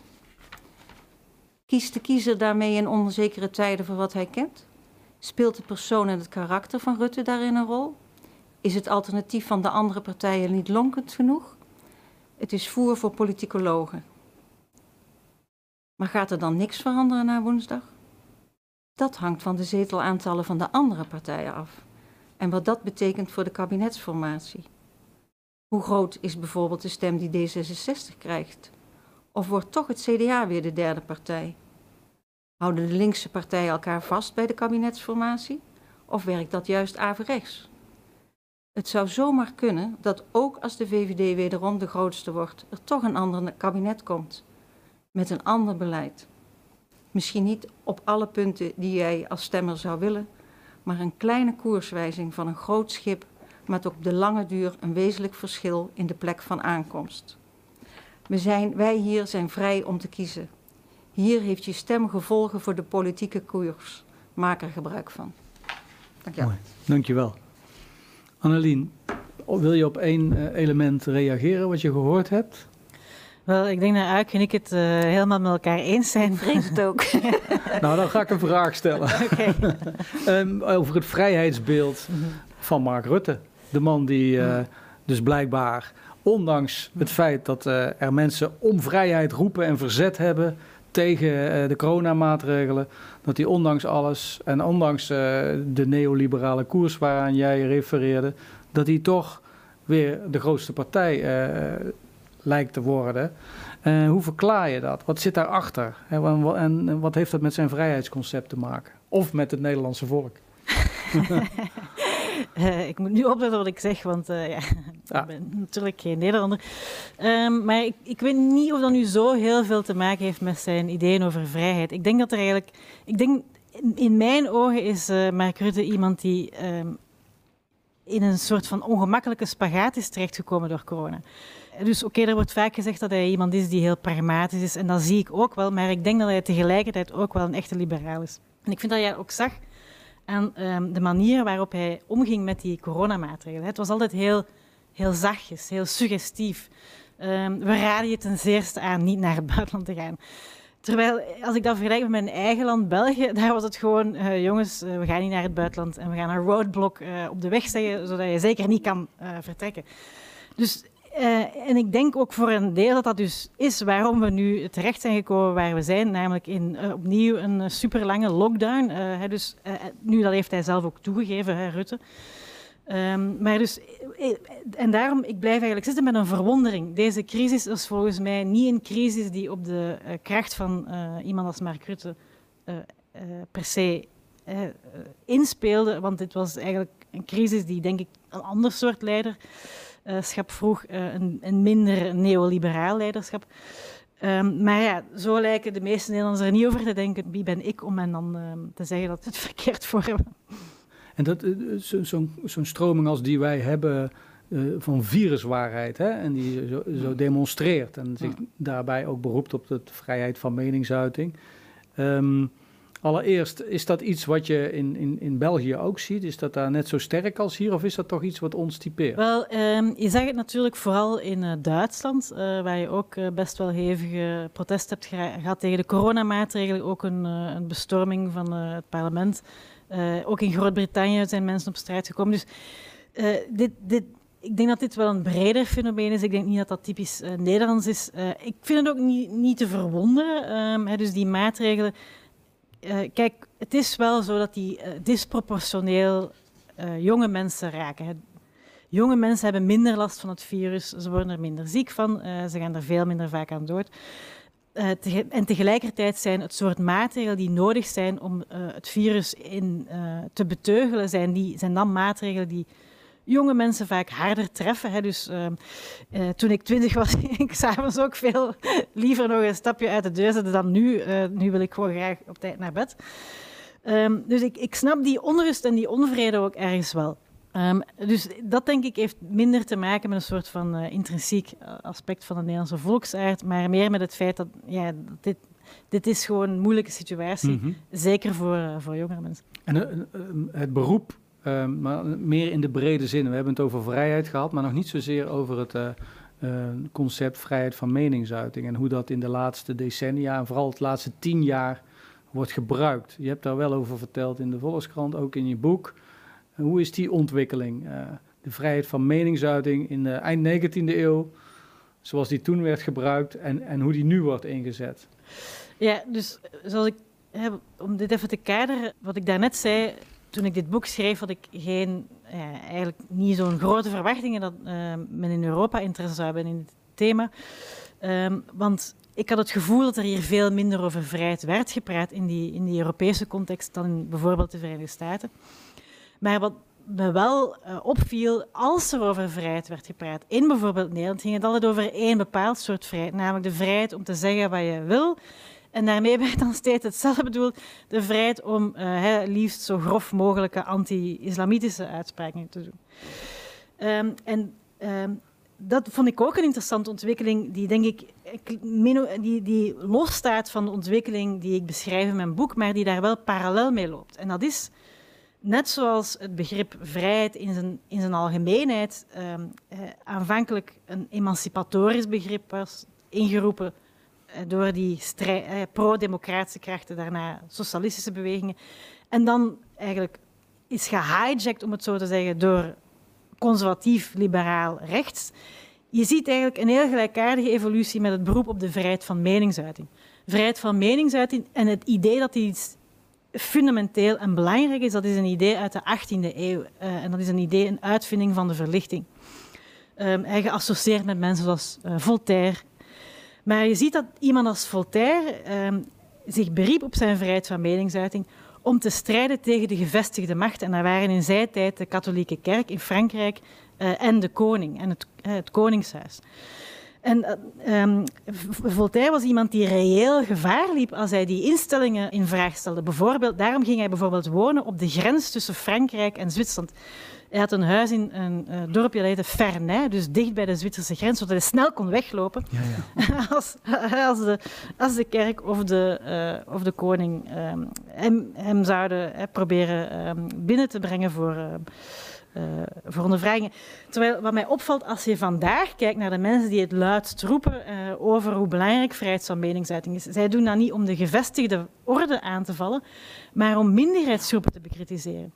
Kiest de kiezer daarmee in onzekere tijden voor wat hij kent? Speelt de persoon en het karakter van Rutte daarin een rol? Is het alternatief van de andere partijen niet lonkend genoeg? Het is voer voor politicologen. Maar gaat er dan niks veranderen na woensdag? Dat hangt van de zetelaantallen van de andere partijen af. En wat dat betekent voor de kabinetsformatie. Hoe groot is bijvoorbeeld de stem die D66 krijgt? Of wordt toch het CDA weer de derde partij? Houden de linkse partijen elkaar vast bij de kabinetsformatie? Of werkt dat juist averechts? Het zou zomaar kunnen dat ook als de VVD wederom de grootste wordt, er toch een ander kabinet komt. Met een ander beleid. Misschien niet op alle punten die jij als stemmer zou willen, maar een kleine koerswijzing van een groot schip met op de lange duur een wezenlijk verschil in de plek van aankomst. Wij hier zijn vrij om te kiezen. Hier heeft je stem gevolgen voor de politieke koers. Maak er gebruik van. Dank je wel. Dank je wel. Annelien, wil je op 1 element reageren wat je gehoord hebt? Wel, ik denk dat Auk en ik het helemaal met elkaar eens zijn. Vrees het ook. Nou, dan ga ik een vraag stellen. Over het vrijheidsbeeld van Mark Rutte. De man die dus blijkbaar, ondanks het feit dat er mensen om vrijheid roepen en verzet hebben tegen de coronamaatregelen, dat hij ondanks alles en ondanks de neoliberale koers waaraan jij refereerde, dat hij toch weer de grootste partij lijkt te worden. Hoe verklaar je dat? Wat zit daarachter? En wat heeft dat met zijn vrijheidsconcept te maken? Of met het Nederlandse volk? Ik moet nu opletten wat ik zeg, want ik ben natuurlijk geen Nederlander. Maar ik weet niet of dat nu zo heel veel te maken heeft met zijn ideeën over vrijheid. Ik denk dat er eigenlijk... in mijn ogen is Mark Rutte iemand die in een soort van ongemakkelijke spagaat is terechtgekomen door corona. Dus er wordt vaak gezegd dat hij iemand is die heel pragmatisch is. En dat zie ik ook wel, maar ik denk dat hij tegelijkertijd ook wel een echte liberaal is. En ik vind dat jij ook zag aan de manier waarop hij omging met die coronamaatregelen. Het was altijd heel, heel zachtjes, heel suggestief. We raden je ten zeerste aan niet naar het buitenland te gaan. Terwijl, als ik dat vergelijk met mijn eigen land, België, daar was het gewoon, jongens, we gaan niet naar het buitenland en we gaan een roadblock op de weg zeggen, zodat je zeker niet kan vertrekken. Dus, en ik denk ook voor een deel dat dat dus is waarom we nu terecht zijn gekomen waar we zijn, namelijk in opnieuw een superlange lockdown. Nu, dat heeft hij zelf ook toegegeven, Rutte. Maar dus, en daarom, ik blijf eigenlijk zitten met een verwondering. Deze crisis is volgens mij niet een crisis die op de kracht van iemand als Mark Rutte per se inspeelde, want dit was eigenlijk een crisis die, denk ik, een ander soort leiderschap vroeg, een minder neoliberaal leiderschap. Maar ja, zo lijken de meeste Nederlanders er niet over te denken. Wie ben ik om hen dan te zeggen dat ze het verkeerd voor hebben? En zo'n stroming als die wij hebben van viruswaarheid, hè, en die zo demonstreert en zich daarbij ook beroept op de vrijheid van meningsuiting. Allereerst, is dat iets wat je in België ook ziet? Is dat daar net zo sterk als hier? Of is dat toch iets wat ons typeert? Wel, je zag het natuurlijk vooral in Duitsland, waar je ook best wel hevige protest hebt gehad tegen de coronamaatregelen. Ook een bestorming van het parlement. Ook in Groot-Brittannië zijn mensen op straat gekomen. Dus ik denk dat dit wel een breder fenomeen is. Ik denk niet dat dat typisch Nederlands is. Ik vind het ook niet te verwonderen. Dus die maatregelen... kijk, het is wel zo dat die disproportioneel jonge mensen raken. Hè. Jonge mensen hebben minder last van het virus, ze worden er minder ziek van, ze gaan er veel minder vaak aan dood. En tegelijkertijd zijn het soort maatregelen die nodig zijn om het virus te beteugelen, zijn dan maatregelen die jonge mensen vaak harder treffen. Hè. Dus toen ik 20 was, ging ik s'avonds ook veel liever nog een stapje uit de deur zetten dan nu. Nu wil ik gewoon graag op tijd naar bed. Dus ik snap die onrust en die onvrede ook ergens wel. Dus dat denk ik heeft minder te maken met een soort van intrinsiek aspect van de Nederlandse volksaard, maar meer met het feit dat dit is gewoon een moeilijke situatie, zeker voor jongere mensen. En het beroep, maar meer in de brede zin. We hebben het over vrijheid gehad, maar nog niet zozeer over het concept vrijheid van meningsuiting en hoe dat in de laatste decennia en vooral de laatste 10 jaar wordt gebruikt. Je hebt daar wel over verteld in de Volkskrant, ook in je boek. Hoe is die ontwikkeling? De vrijheid van meningsuiting in de eind 19e eeuw, zoals die toen werd gebruikt en hoe die nu wordt ingezet. Ja, dus zoals om dit even te kaderen, wat ik daarnet zei, toen ik dit boek schreef, had ik eigenlijk niet zo'n grote verwachtingen dat men in Europa interesse zou hebben in dit thema. Want ik had het gevoel dat er hier veel minder over vrijheid werd gepraat in die Europese context dan in bijvoorbeeld de Verenigde Staten. Maar wat me wel opviel, als er over vrijheid werd gepraat, in bijvoorbeeld Nederland, ging het altijd over één bepaald soort vrijheid, namelijk de vrijheid om te zeggen wat je wil. En daarmee werd dan steeds hetzelfde bedoeld, de vrijheid om liefst zo grof mogelijke anti-islamitische uitspraken te doen. Dat vond ik ook een interessante ontwikkeling die, denk ik, die losstaat van de ontwikkeling die ik beschrijf in mijn boek, maar die daar wel parallel mee loopt. En dat is, net zoals het begrip vrijheid in zijn algemeenheid aanvankelijk een emancipatorisch begrip was, ingeroepen door die pro-democratische krachten, daarna socialistische bewegingen, en dan eigenlijk is gehijacked, om het zo te zeggen, door conservatief-liberaal rechts. Je ziet eigenlijk een heel gelijkaardige evolutie met het beroep op de vrijheid van meningsuiting. Vrijheid van meningsuiting en het idee dat die iets fundamenteel en belangrijk is, dat is een idee uit de 18e eeuw. En dat is een uitvinding van de verlichting. Hij geassocieerd met mensen zoals Voltaire. Maar je ziet dat iemand als Voltaire zich beriep op zijn vrijheid van meningsuiting om te strijden tegen de gevestigde macht. En dat waren in zijn tijd de katholieke kerk in Frankrijk en de koning en het koningshuis. En Voltaire was iemand die reëel gevaar liep als hij die instellingen in vraag stelde. Daarom ging hij bijvoorbeeld wonen op de grens tussen Frankrijk en Zwitserland. Hij had een huis in een dorpje dat heette Ferney, dus dicht bij de Zwitserse grens, zodat hij snel kon weglopen als de kerk of de koning hem zouden proberen binnen te brengen voor ondervragingen. Terwijl wat mij opvalt, als je vandaag kijkt naar de mensen die het luidst roepen over hoe belangrijk vrijheid van meningsuiting is, zij doen dat niet om de gevestigde orde aan te vallen, maar om minderheidsgroepen te bekritiseren.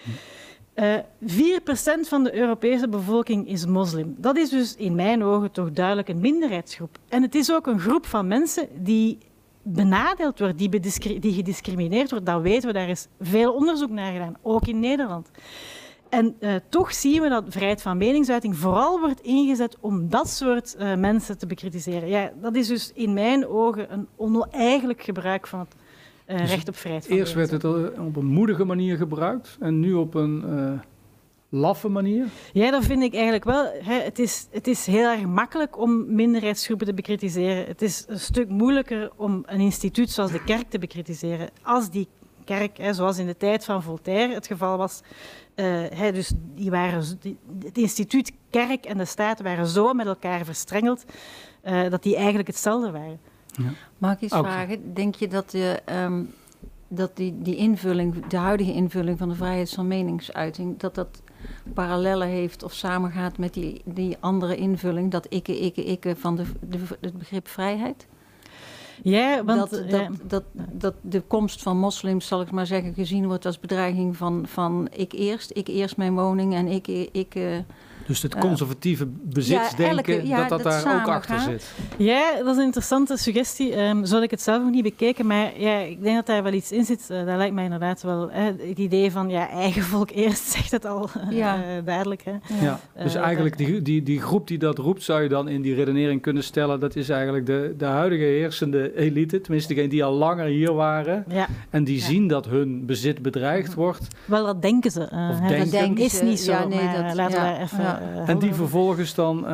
4% van de Europese bevolking is moslim. Dat is dus in mijn ogen toch duidelijk een minderheidsgroep. En het is ook een groep van mensen die benadeeld wordt, die gediscrimineerd wordt. Dat weten we, daar is veel onderzoek naar gedaan, ook in Nederland. En toch zien we dat vrijheid van meningsuiting vooral wordt ingezet om dat soort mensen te bekritiseren. Ja, dat is dus in mijn ogen een oneigenlijk gebruik van het recht op vrijheid van eerst werd het op een moedige manier gebruikt en nu op een laffe manier? Ja, dat vind ik eigenlijk wel. Het is heel erg makkelijk om minderheidsgroepen te bekritiseren. Het is een stuk moeilijker om een instituut zoals de kerk te bekritiseren. Als die kerk, zoals in de tijd van Voltaire het geval was, dus het instituut kerk en de staat waren zo met elkaar verstrengeld dat die eigenlijk hetzelfde waren. Ja. Mag ik iets vragen? Denk je dat die invulling, de huidige invulling van de vrijheid van meningsuiting, dat parallellen heeft of samengaat met die andere invulling, dat ikke van het begrip vrijheid? Ja, want dat de komst van moslims, zal ik maar zeggen, gezien wordt als bedreiging van ik eerst mijn woning en ik dus het conservatieve bezitsdenken, dat daar ook achter zit. Ja, dat is een interessante suggestie. Zo had ik het zelf nog niet bekeken, maar ja, ik denk dat daar wel iets in zit. Dat lijkt mij inderdaad wel het idee van eigen volk eerst, zegt het al duidelijk. Hè. Ja, dus eigenlijk die groep die dat roept, zou je dan in die redenering kunnen stellen, dat is eigenlijk de huidige heersende elite, tenminste degenen die al langer hier waren, en die zien dat hun bezit bedreigd wordt. Wel, dat denken ze. Dat is niet zo, laten we daar even... En die vervolgens dan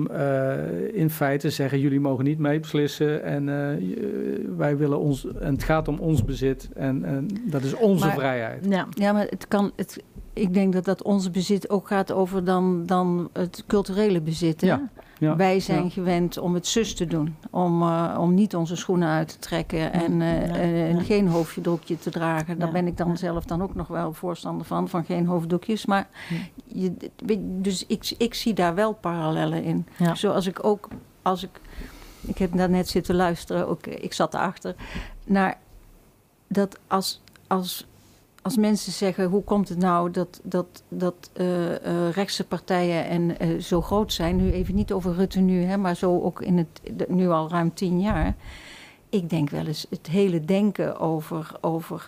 in feite zeggen, jullie mogen niet mee beslissen en wij willen en het gaat om ons bezit en dat is onze vrijheid. Ja, maar ik denk dat onze bezit ook gaat over dan het culturele bezit. Hè? Ja, wij zijn gewend om het zus te doen. Om niet onze schoenen uit te trekken en geen hoofddoekje te dragen. Daar ben ik dan zelf dan ook nog wel voorstander van geen hoofddoekjes. Maar dus ik zie daar wel parallellen in. Ja. Zoals ik ook, ik heb daarnet zitten luisteren, ook, ik zat erachter, naar dat als mensen zeggen, hoe komt het nou dat rechtse partijen zo groot zijn, nu even niet over Rutte nu, hè, maar zo ook nu al ruim 10 jaar. Ik denk wel eens het hele denken over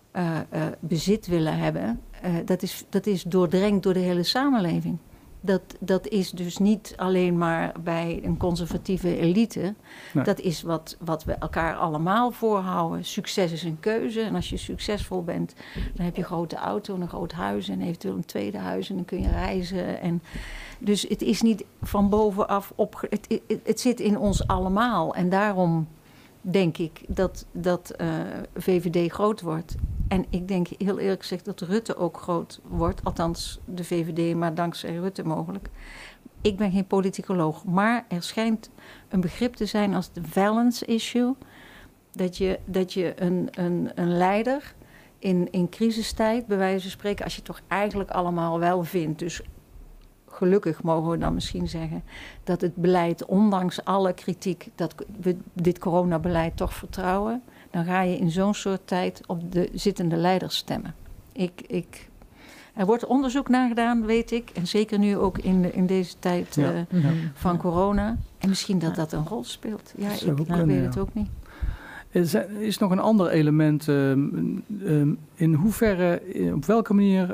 bezit willen hebben, dat is doordrenkt door de hele samenleving. Dat is dus niet alleen maar bij een conservatieve elite. Nee. Dat is wat we elkaar allemaal voorhouden. Succes is een keuze. En als je succesvol bent, dan heb je een grote auto, een groot huis en eventueel een tweede huis. En dan kun je reizen. Dus het is niet van bovenaf het zit in ons allemaal. En daarom denk ik dat VVD groot wordt. En ik denk heel eerlijk gezegd dat Rutte ook groot wordt. Althans de VVD, maar dankzij Rutte mogelijk. Ik ben geen politicoloog. Maar er schijnt een begrip te zijn als de balance issue. Dat je een leider in crisistijd, bij wijze van spreken, als je het toch eigenlijk allemaal wel vindt. Dus gelukkig mogen we dan misschien zeggen dat het beleid, ondanks alle kritiek, dat we dit coronabeleid toch vertrouwen. Dan ga je in zo'n soort tijd op de zittende leiders stemmen. Er wordt onderzoek naar gedaan, weet ik. En zeker nu ook in deze tijd van corona. En misschien dat een rol speelt. Ja, ik weet het ook niet. Er is nog een ander element. In hoeverre, op welke manier,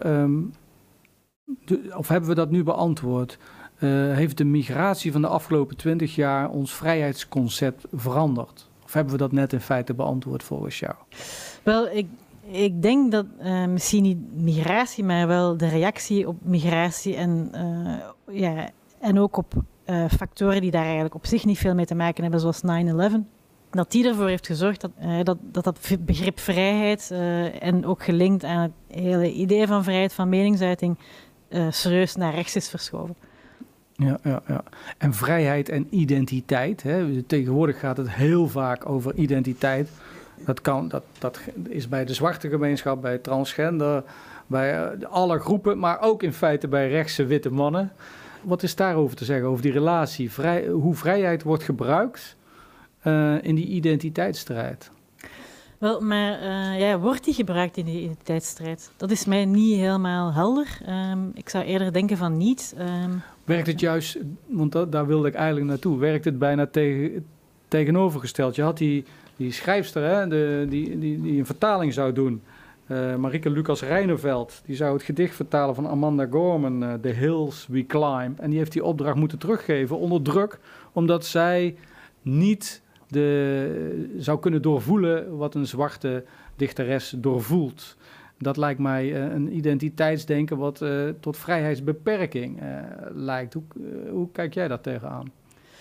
of hebben we dat nu beantwoord? Heeft de migratie van de afgelopen 20 jaar ons vrijheidsconcept veranderd? Of hebben we dat net in feite beantwoord volgens jou? Wel, ik denk dat misschien niet migratie, maar wel de reactie op migratie en ook op factoren die daar eigenlijk op zich niet veel mee te maken hebben, zoals 9/11. Dat die ervoor heeft gezorgd dat begrip vrijheid en ook gelinkt aan het hele idee van vrijheid van meningsuiting serieus naar rechts is verschoven. Ja. En vrijheid en identiteit. Hè? Tegenwoordig gaat het heel vaak over identiteit. Dat is bij de zwarte gemeenschap, bij transgender, bij alle groepen, maar ook in feite bij rechtse witte mannen. Wat is daarover te zeggen, over die relatie? Hoe vrijheid wordt gebruikt in die identiteitsstrijd? Wel, maar wordt die gebruikt in die identiteitsstrijd? Dat is mij niet helemaal helder. Ik zou eerder denken van niet. Werkt het juist, want daar wilde ik eigenlijk naartoe, werkt het bijna tegenovergesteld? Je had die schrijfster, hè, die een vertaling zou doen, Marieke Lucas Rijneveld, die zou het gedicht vertalen van Amanda Gorman, The Hills We Climb. En die heeft die opdracht moeten teruggeven onder druk, omdat zij niet zou kunnen doorvoelen wat een zwarte dichteres doorvoelt. Dat lijkt mij een identiteitsdenken wat tot vrijheidsbeperking lijkt. Hoe kijk jij daar tegenaan?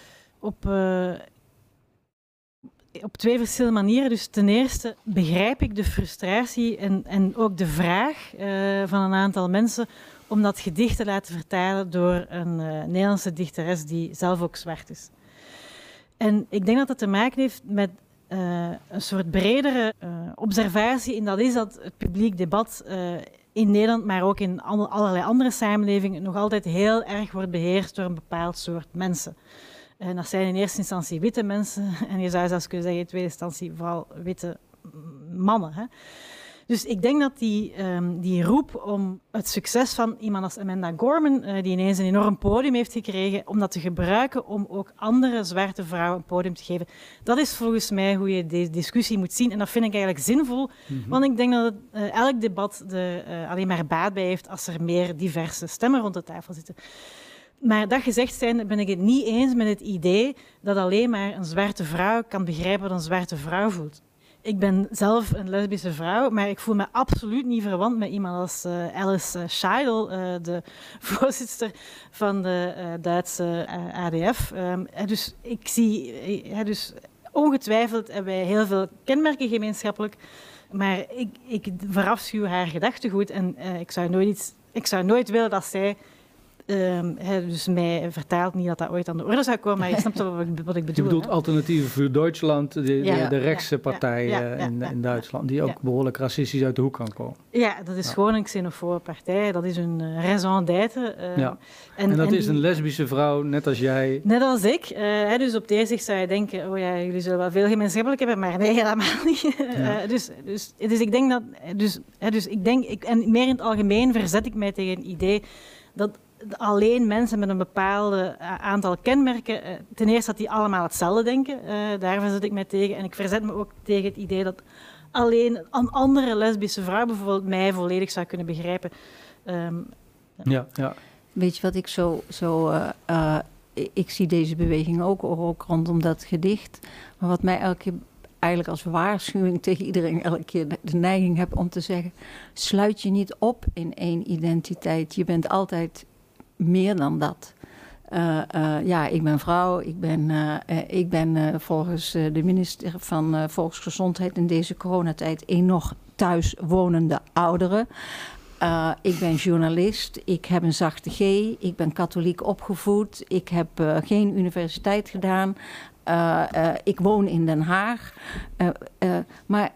Op 2 verschillende manieren. Dus ten eerste begrijp ik de frustratie en ook de vraag van een aantal mensen om dat gedicht te laten vertalen door een Nederlandse dichteres die zelf ook zwart is. En ik denk dat dat te maken heeft met een soort bredere observatie en dat is dat het publiek debat in Nederland, maar ook in allerlei andere samenlevingen, nog altijd heel erg wordt beheerst door een bepaald soort mensen. En dat zijn in eerste instantie witte mensen en je zou zelfs kunnen zeggen in tweede instantie vooral witte mannen. Hè. Dus ik denk dat die roep om het succes van iemand als Amanda Gorman, die ineens een enorm podium heeft gekregen, om dat te gebruiken om ook andere zwarte vrouwen een podium te geven, dat is volgens mij hoe je deze discussie moet zien. En dat vind ik eigenlijk zinvol, want ik denk dat elk debat er alleen maar baat bij heeft als er meer diverse stemmen rond de tafel zitten. Maar dat gezegd zijn, ben ik het niet eens met het idee dat alleen maar een zwarte vrouw kan begrijpen wat een zwarte vrouw voelt. Ik ben zelf een lesbische vrouw, maar ik voel me absoluut niet verwant met iemand als Alice Scheidel, de voorzitter van de Duitse ADF. Dus ik zie, dus ongetwijfeld hebben wij heel veel kenmerken gemeenschappelijk, maar ik verafschuw haar gedachtegoed en ik zou nooit willen dat zij... dus mij vertaalt niet dat ooit aan de orde zou komen, maar je snapt wat ik bedoel. Je bedoelt Alternatieven voor Duitsland, de rechtse partij in Duitsland, die ook behoorlijk racistisch uit de hoek kan komen. Ja, dat is gewoon een xenofobe partij, dat is een raison d'être. En dat is een lesbische vrouw, net als jij. Net als ik. Dus op deze zicht zou je denken, oh ja, jullie zullen wel veel gemeenschappelijk hebben, maar nee, helemaal niet. Dus ik denk dat... en meer in het algemeen verzet ik mij tegen het idee dat alleen mensen met een bepaald aantal kenmerken, ten eerste dat die allemaal hetzelfde denken, daar verzet ik mij tegen. En ik verzet me ook tegen het idee dat alleen een andere lesbische vrouw bijvoorbeeld mij volledig zou kunnen begrijpen. Weet je wat ik ik zie deze beweging ook rondom dat gedicht, maar wat mij elke keer eigenlijk als waarschuwing tegen iedereen elke keer de neiging heb om te zeggen, sluit je niet op in één identiteit. Je bent altijd meer dan dat. Ik ben vrouw, ik ben volgens de minister van Volksgezondheid in deze coronatijd een nog thuis wonende oudere. Ik ben journalist, ik heb een zachte G, ik ben katholiek opgevoed, ik heb geen universiteit gedaan, ik woon in Den Haag. Maar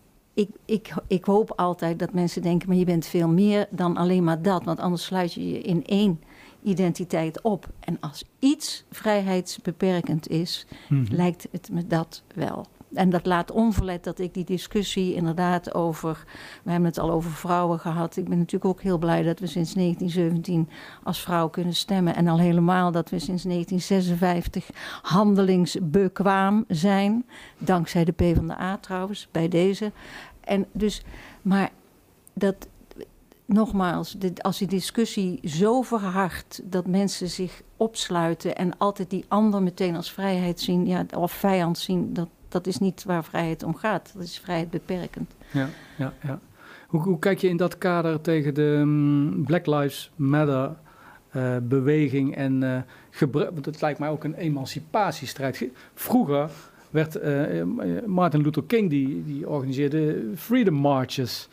ik hoop altijd dat mensen denken, maar je bent veel meer dan alleen maar dat. Want anders sluit je je in één identiteit op. En als iets vrijheidsbeperkend is, lijkt het me dat wel. En dat laat onverlet dat ik die discussie inderdaad over... We hebben het al over vrouwen gehad. Ik ben natuurlijk ook heel blij dat we sinds 1917 als vrouw kunnen stemmen. En al helemaal dat we sinds 1956 handelingsbekwaam zijn. Dankzij de PvdA trouwens, bij deze. En dus, maar dat... Nogmaals, als die discussie zo verhardt dat mensen zich opsluiten en altijd die ander meteen als vrijheid zien, of vijand zien, dat is niet waar vrijheid om gaat. Dat is vrijheid beperkend. Ja. Hoe kijk je in dat kader tegen de Black Lives Matter beweging en want het lijkt mij ook een emancipatiestrijd. Vroeger werd Martin Luther King die organiseerde Freedom Marches.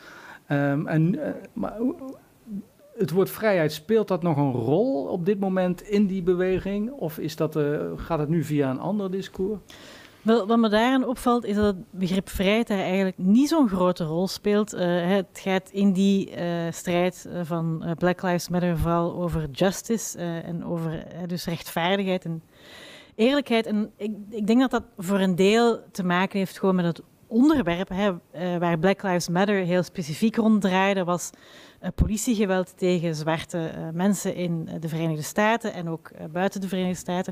Maar het woord vrijheid, speelt dat nog een rol op dit moment in die beweging? Of gaat het nu via een ander discours? Wel, wat me daarin opvalt is dat het begrip vrijheid daar eigenlijk niet zo'n grote rol speelt. Het gaat in die strijd van Black Lives Matter vooral over justice en over dus rechtvaardigheid en eerlijkheid. En ik denk dat dat voor een deel te maken heeft gewoon met het onderwerp waar Black Lives Matter heel specifiek rond draaide, was politiegeweld tegen zwarte mensen in de Verenigde Staten en ook buiten de Verenigde Staten.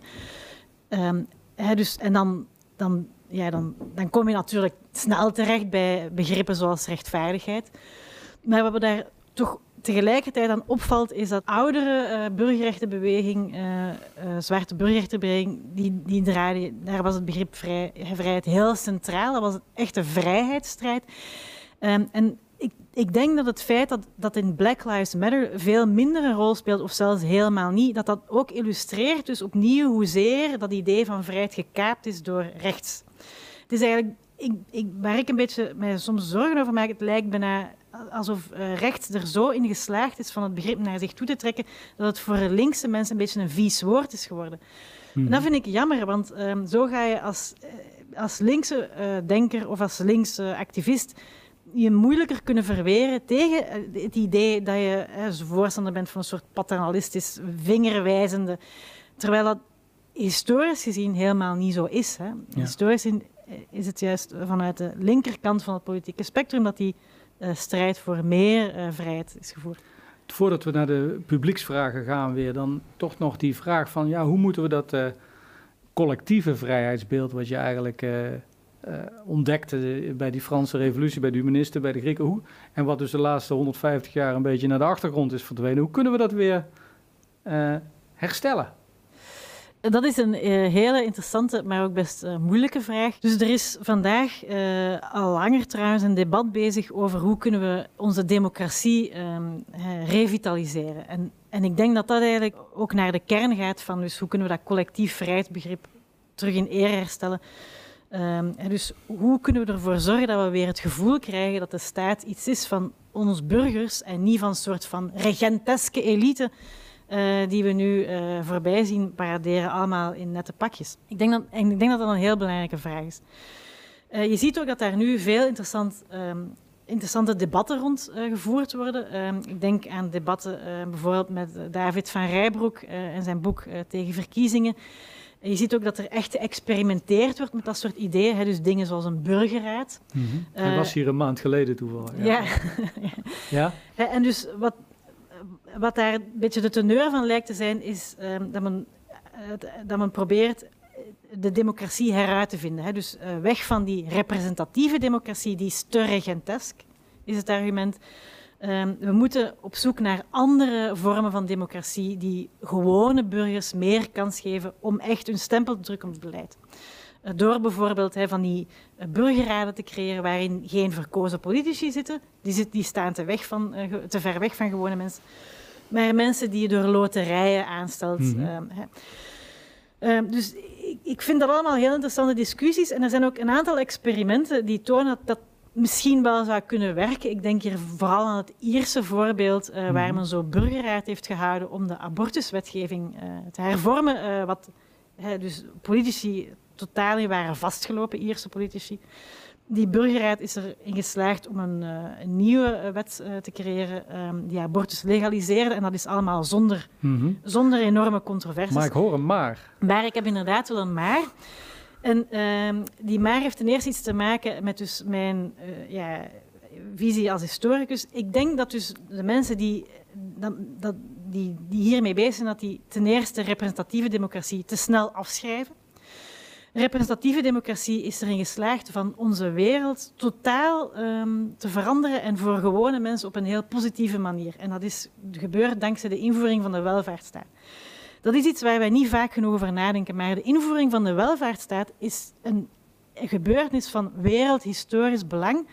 Dan kom je natuurlijk snel terecht bij begrippen zoals rechtvaardigheid. Maar wat we daar toch tegelijkertijd aan opvalt, is dat oudere burgerrechtenbeweging, zwarte burgerrechtenbeweging, die draaide, daar was het begrip vrijheid heel centraal. Dat was echt een vrijheidsstrijd. En ik denk dat het feit dat in Black Lives Matter veel minder een rol speelt, of zelfs helemaal niet, dat ook illustreert dus opnieuw hoezeer dat idee van vrijheid gekaapt is door rechts. Het is eigenlijk, waar ik een beetje mij soms zorgen over maak, het lijkt bijna alsof rechts er zo in geslaagd is van het begrip naar zich toe te trekken, dat het voor linkse mensen een beetje een vies woord is geworden. En dat vind ik jammer, want zo ga je als linkse denker of als linkse activist je moeilijker kunnen verweren tegen het idee dat je voorstander bent van een soort paternalistisch, vingerwijzende, terwijl dat historisch gezien helemaal niet zo is. Hè. Ja. Historisch gezien is het juist vanuit de linkerkant van het politieke spectrum dat die strijd voor meer vrijheid is gevoerd. Voordat we naar de publieksvragen gaan weer, dan toch nog die vraag van hoe moeten we dat collectieve vrijheidsbeeld wat je eigenlijk ontdekte bij die Franse revolutie, bij de humanisten, bij de Grieken, en wat dus de laatste 150 jaar een beetje naar de achtergrond is verdwenen, hoe kunnen we dat weer herstellen? Dat is een hele interessante, maar ook best moeilijke vraag. Dus er is vandaag al langer trouwens een debat bezig over hoe kunnen we onze democratie revitaliseren. En ik denk dat dat eigenlijk ook naar de kern gaat van dus hoe kunnen we dat collectief vrijheidsbegrip terug in ere herstellen. Dus hoe kunnen we ervoor zorgen dat we weer het gevoel krijgen dat de staat iets is van ons burgers en niet van een soort van regenteske elite die we nu voorbij zien paraderen, allemaal in nette pakjes. Ik denk dat dat een heel belangrijke vraag is. Je ziet ook dat daar nu veel interessante debatten rond gevoerd worden. Ik denk aan debatten bijvoorbeeld met David van Rijbroek en zijn boek Tegen verkiezingen. Je ziet ook dat er echt geëxperimenteerd wordt met dat soort ideeën, dus dingen zoals een burgerraad. Mm-hmm. Hij was hier een maand geleden toevallig. Ja. En dus wat daar een beetje de teneur van lijkt te zijn, is dat men probeert de democratie heruit te vinden. Dus weg van die representatieve democratie, die is te regentesk, is het argument. We moeten op zoek naar andere vormen van democratie die gewone burgers meer kans geven om echt hun stempel te drukken op het beleid. Door bijvoorbeeld van die burgerraden te creëren waarin geen verkozen politici zitten. Die staan te ver weg van gewone mensen. Maar mensen die je door loterijen aanstelt. Mm-hmm. Dus ik vind dat allemaal heel interessante discussies. En er zijn ook een aantal experimenten die tonen dat misschien wel zou kunnen werken. Ik denk hier vooral aan het Ierse voorbeeld, waar men zo'n burgerraad heeft gehouden om de abortuswetgeving te hervormen. Dus politici totaal niet waren vastgelopen, Ierse politici. Die burgerraad is erin geslaagd om een nieuwe wet te creëren die abortus legaliseerde. En dat is allemaal zonder enorme controversies. Maar ik hoor een maar. Maar ik heb inderdaad wel een maar. En die maar heeft ten eerste iets te maken met dus mijn visie als historicus. Ik denk dat dus de mensen die hiermee bezig zijn, dat die ten eerste representatieve democratie te snel afschrijven. Representatieve democratie is erin geslaagd van onze wereld totaal te veranderen en voor gewone mensen op een heel positieve manier. En dat is gebeurd dankzij de invoering van de welvaartsstaat. Dat is iets waar wij niet vaak genoeg over nadenken, maar de invoering van de welvaartsstaat is een gebeurtenis van wereldhistorisch belang.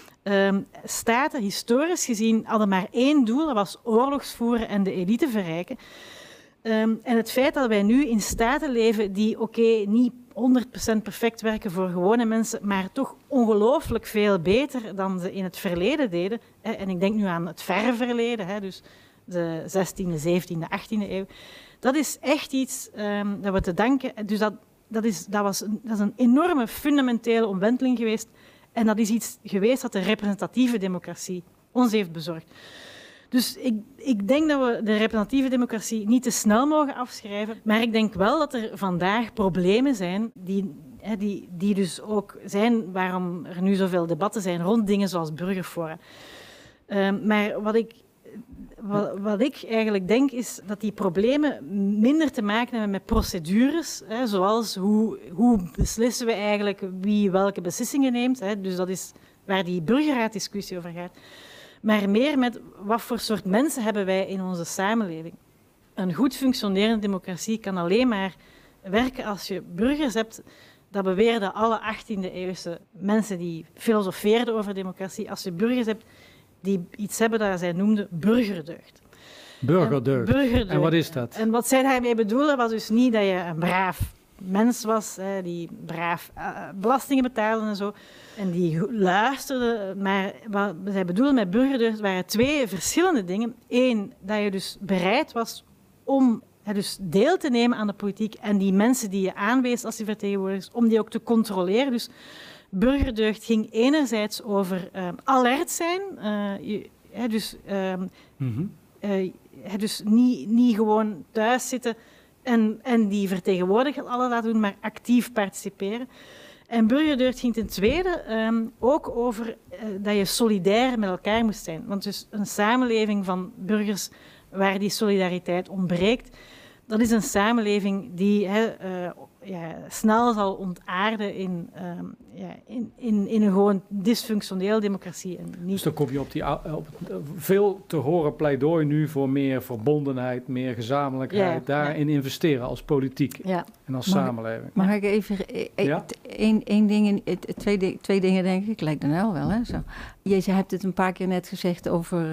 Staten, historisch gezien, hadden maar één doel, dat was oorlogsvoeren en de elite verrijken. En het feit dat wij nu in staten leven die niet 100% perfect werken voor gewone mensen, maar toch ongelooflijk veel beter dan ze in het verleden deden. En ik denk nu aan het verre verleden, dus de 16e, 17e, 18e eeuw. Dat is echt iets dat we te danken. Dus dat is een enorme fundamentele omwenteling geweest. En dat is iets geweest dat de representatieve democratie ons heeft bezorgd. Dus ik denk dat we de representatieve democratie niet te snel mogen afschrijven. Maar ik denk wel dat er vandaag problemen zijn die dus ook zijn waarom er nu zoveel debatten zijn rond dingen zoals burgerfora. Maar wat ik eigenlijk denk is dat die problemen minder te maken hebben met procedures, zoals hoe beslissen we eigenlijk wie welke beslissingen neemt. Dus dat is waar die burgerraaddiscussie over gaat. Maar meer met wat voor soort mensen hebben wij in onze samenleving. Een goed functionerende democratie kan alleen maar werken als je burgers hebt. Dat beweerden alle 18e-eeuwse mensen die filosofeerden over democratie. Als je burgers hebt die iets hebben dat zij noemden burgerdeugd. Burgerdeugd. En wat is dat? En wat zij daarmee bedoelden was dus niet dat je een braaf mens was, die braaf belastingen betaalde en zo, en die luisterde. Maar wat zij bedoelden met burgerdeugd waren twee verschillende dingen. Eén, dat je dus bereid was om dus deel te nemen aan de politiek en die mensen die je aanwees als die vertegenwoordigers, om die ook te controleren. Dus burgerdeugd ging enerzijds over alert zijn, dus niet gewoon thuis zitten en die vertegenwoordiger alle laten doen, maar actief participeren. En burgerdeugd ging ten tweede ook over dat je solidair met elkaar moest zijn. Want dus een samenleving van burgers waar die solidariteit ontbreekt, dat is een samenleving die snel zal ontaarden in een gewoon dysfunctioneel democratie. En niet... Dus dan kom je op het veel te horen pleidooi nu voor meer verbondenheid, meer gezamenlijkheid. Daarin investeren als politiek en als samenleving. Mag ik even één ding, twee dingen denk ik, lijkt er nou wel. Hè? Zo. Je hebt het een paar keer net gezegd over...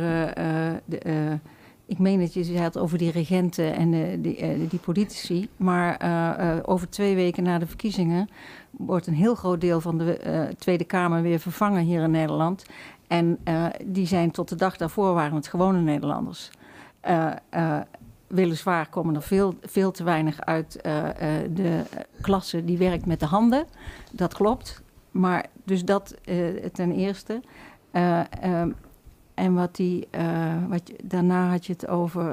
ik meen dat je het had over die regenten en die politici. Maar over 2 weken na de verkiezingen wordt een heel groot deel van de Tweede Kamer weer vervangen hier in Nederland. En die zijn tot de dag daarvoor waren het gewone Nederlanders. Weliswaar komen er veel te weinig uit de klasse die werkt met de handen. Dat klopt. Maar dus dat ten eerste... En daarna had je het over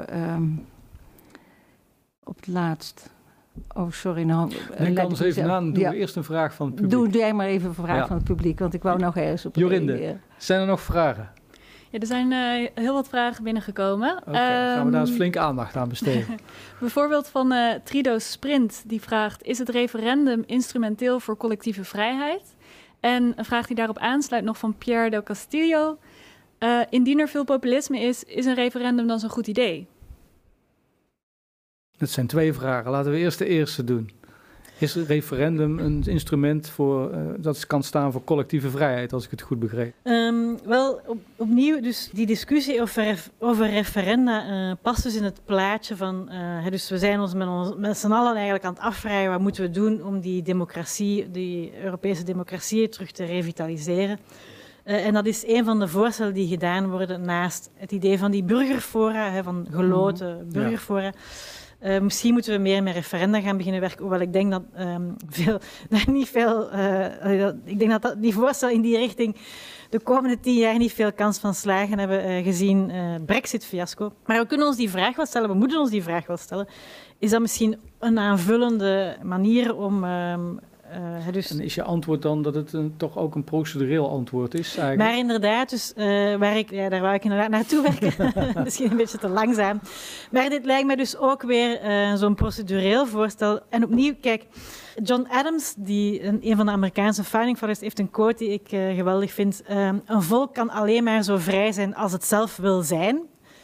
op het laatst. Oh, sorry. Nou, denk anders even aan. Doen we eerst een vraag van het publiek. Doe jij maar even een vraag van het publiek, want ik wou nog ergens op Jorinde, zijn er nog vragen? Ja, er zijn heel wat vragen binnengekomen. Oké, gaan we daar eens flink aandacht aan besteden. Bijvoorbeeld van Trido Sprint, die vraagt... Is het referendum instrumenteel voor collectieve vrijheid? En een vraag die daarop aansluit nog van Pierre del Castillo... indien er veel populisme is een referendum dan zo'n goed idee? Dat zijn 2 vragen. Laten we eerst de eerste doen. Is het referendum een instrument dat kan staan voor collectieve vrijheid, als ik het goed begreep? Opnieuw, dus die discussie over referenda past dus in het plaatje van... dus we zijn ons met z'n allen eigenlijk aan het afvragen... wat moeten we doen om die Europese democratie terug te revitaliseren... En dat is een van de voorstellen die gedaan worden naast het idee van die burgerfora, van geloten burgerfora. Misschien moeten we meer met referenda gaan beginnen werken, hoewel ik denk dat ik denk dat die voorstellen in die richting de komende 10 jaar niet veel kans van slagen hebben gezien Brexit-fiasco. Maar we kunnen ons die vraag wel stellen, we moeten ons die vraag wel stellen. Is dat misschien een aanvullende manier om... En is je antwoord dan dat het toch ook een procedureel antwoord is? Eigenlijk? Maar inderdaad, dus, daar wou ik inderdaad naartoe werken. Misschien een beetje te langzaam. Maar dit lijkt mij dus ook weer zo'n procedureel voorstel. En opnieuw, kijk, John Adams, een van de Amerikaanse founding fathers, heeft een quote die ik geweldig vind. Een volk kan alleen maar zo vrij zijn als het zelf wil zijn.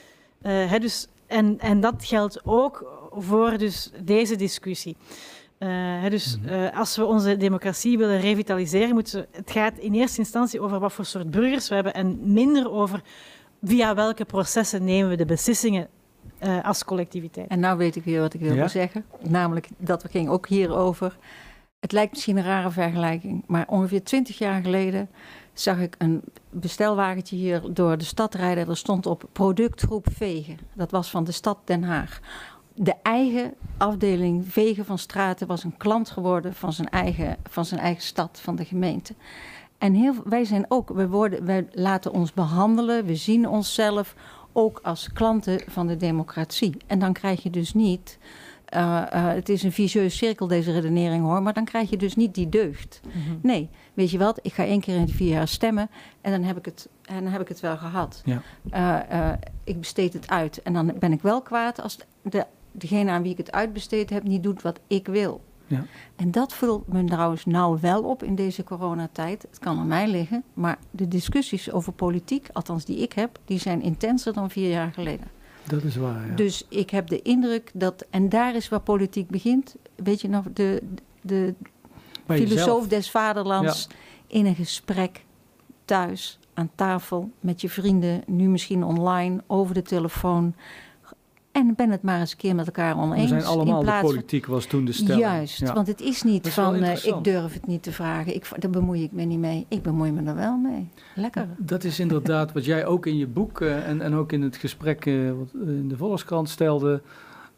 En dat geldt ook voor dus deze discussie. Als we onze democratie willen revitaliseren, het gaat in eerste instantie over wat voor soort burgers we hebben en minder over via welke processen nemen we de beslissingen als collectiviteit. En nou weet ik weer wat ik wilde zeggen. Namelijk, dat ging ook hierover. Het lijkt misschien een rare vergelijking, maar ongeveer 20 jaar geleden zag ik een bestelwagentje hier door de stad rijden. Er stond op productgroep vegen. Dat was van de stad Den Haag. De eigen afdeling vegen van Straten was een klant geworden van zijn eigen stad, van de gemeente. En wij zijn ook, wij laten ons behandelen, we zien onszelf ook als klanten van de democratie. En dan krijg je dus niet, het is een vicieuze cirkel deze redenering hoor, maar dan krijg je dus niet die deugd. Mm-hmm. Nee, weet je wat, ik ga 1 keer in de 4 jaar stemmen en dan heb ik het wel gehad. Ja. Ik besteed het uit en dan ben ik wel kwaad als degene aan wie ik het uitbesteed heb niet doet wat ik wil. Ja. En dat vult me trouwens nou wel op in deze coronatijd. Het kan aan mij liggen, maar de discussies over politiek, althans die ik heb, die zijn intenser dan 4 jaar geleden. Dat is waar, ja. Dus ik heb de indruk dat, en daar is waar politiek begint, weet je nog, de filosoof des vaderlands in een gesprek thuis, aan tafel, met je vrienden, nu misschien online, over de telefoon. En ben het maar eens een keer met elkaar oneens. We zijn allemaal, de politiek was toen de stelling. Juist, want het is niet van ik durf het niet te vragen. Daar bemoei ik me niet mee. Ik bemoei me er wel mee. Lekker. Dat is inderdaad wat jij ook in je boek en ook in het gesprek wat in de Volkskrant stelde.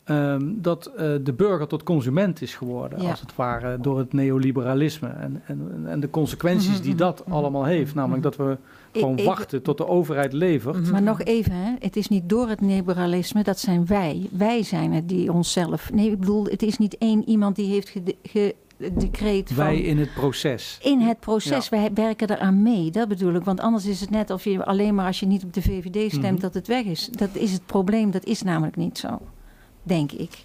dat de burger tot consument is geworden, als het ware, door het neoliberalisme. En de consequenties die dat allemaal heeft. Namelijk dat we gewoon wachten tot de overheid levert. Maar nog even, hè? Het is niet door het liberalisme, dat zijn wij. Wij zijn het die onszelf... Nee, ik bedoel, het is niet één iemand die heeft decreet van... Wij in het proces. In het proces, wij werken eraan mee, dat bedoel ik. Want anders is het net of je alleen maar als je niet op de VVD stemt dat het weg is. Dat is het probleem, dat is namelijk niet zo, denk ik.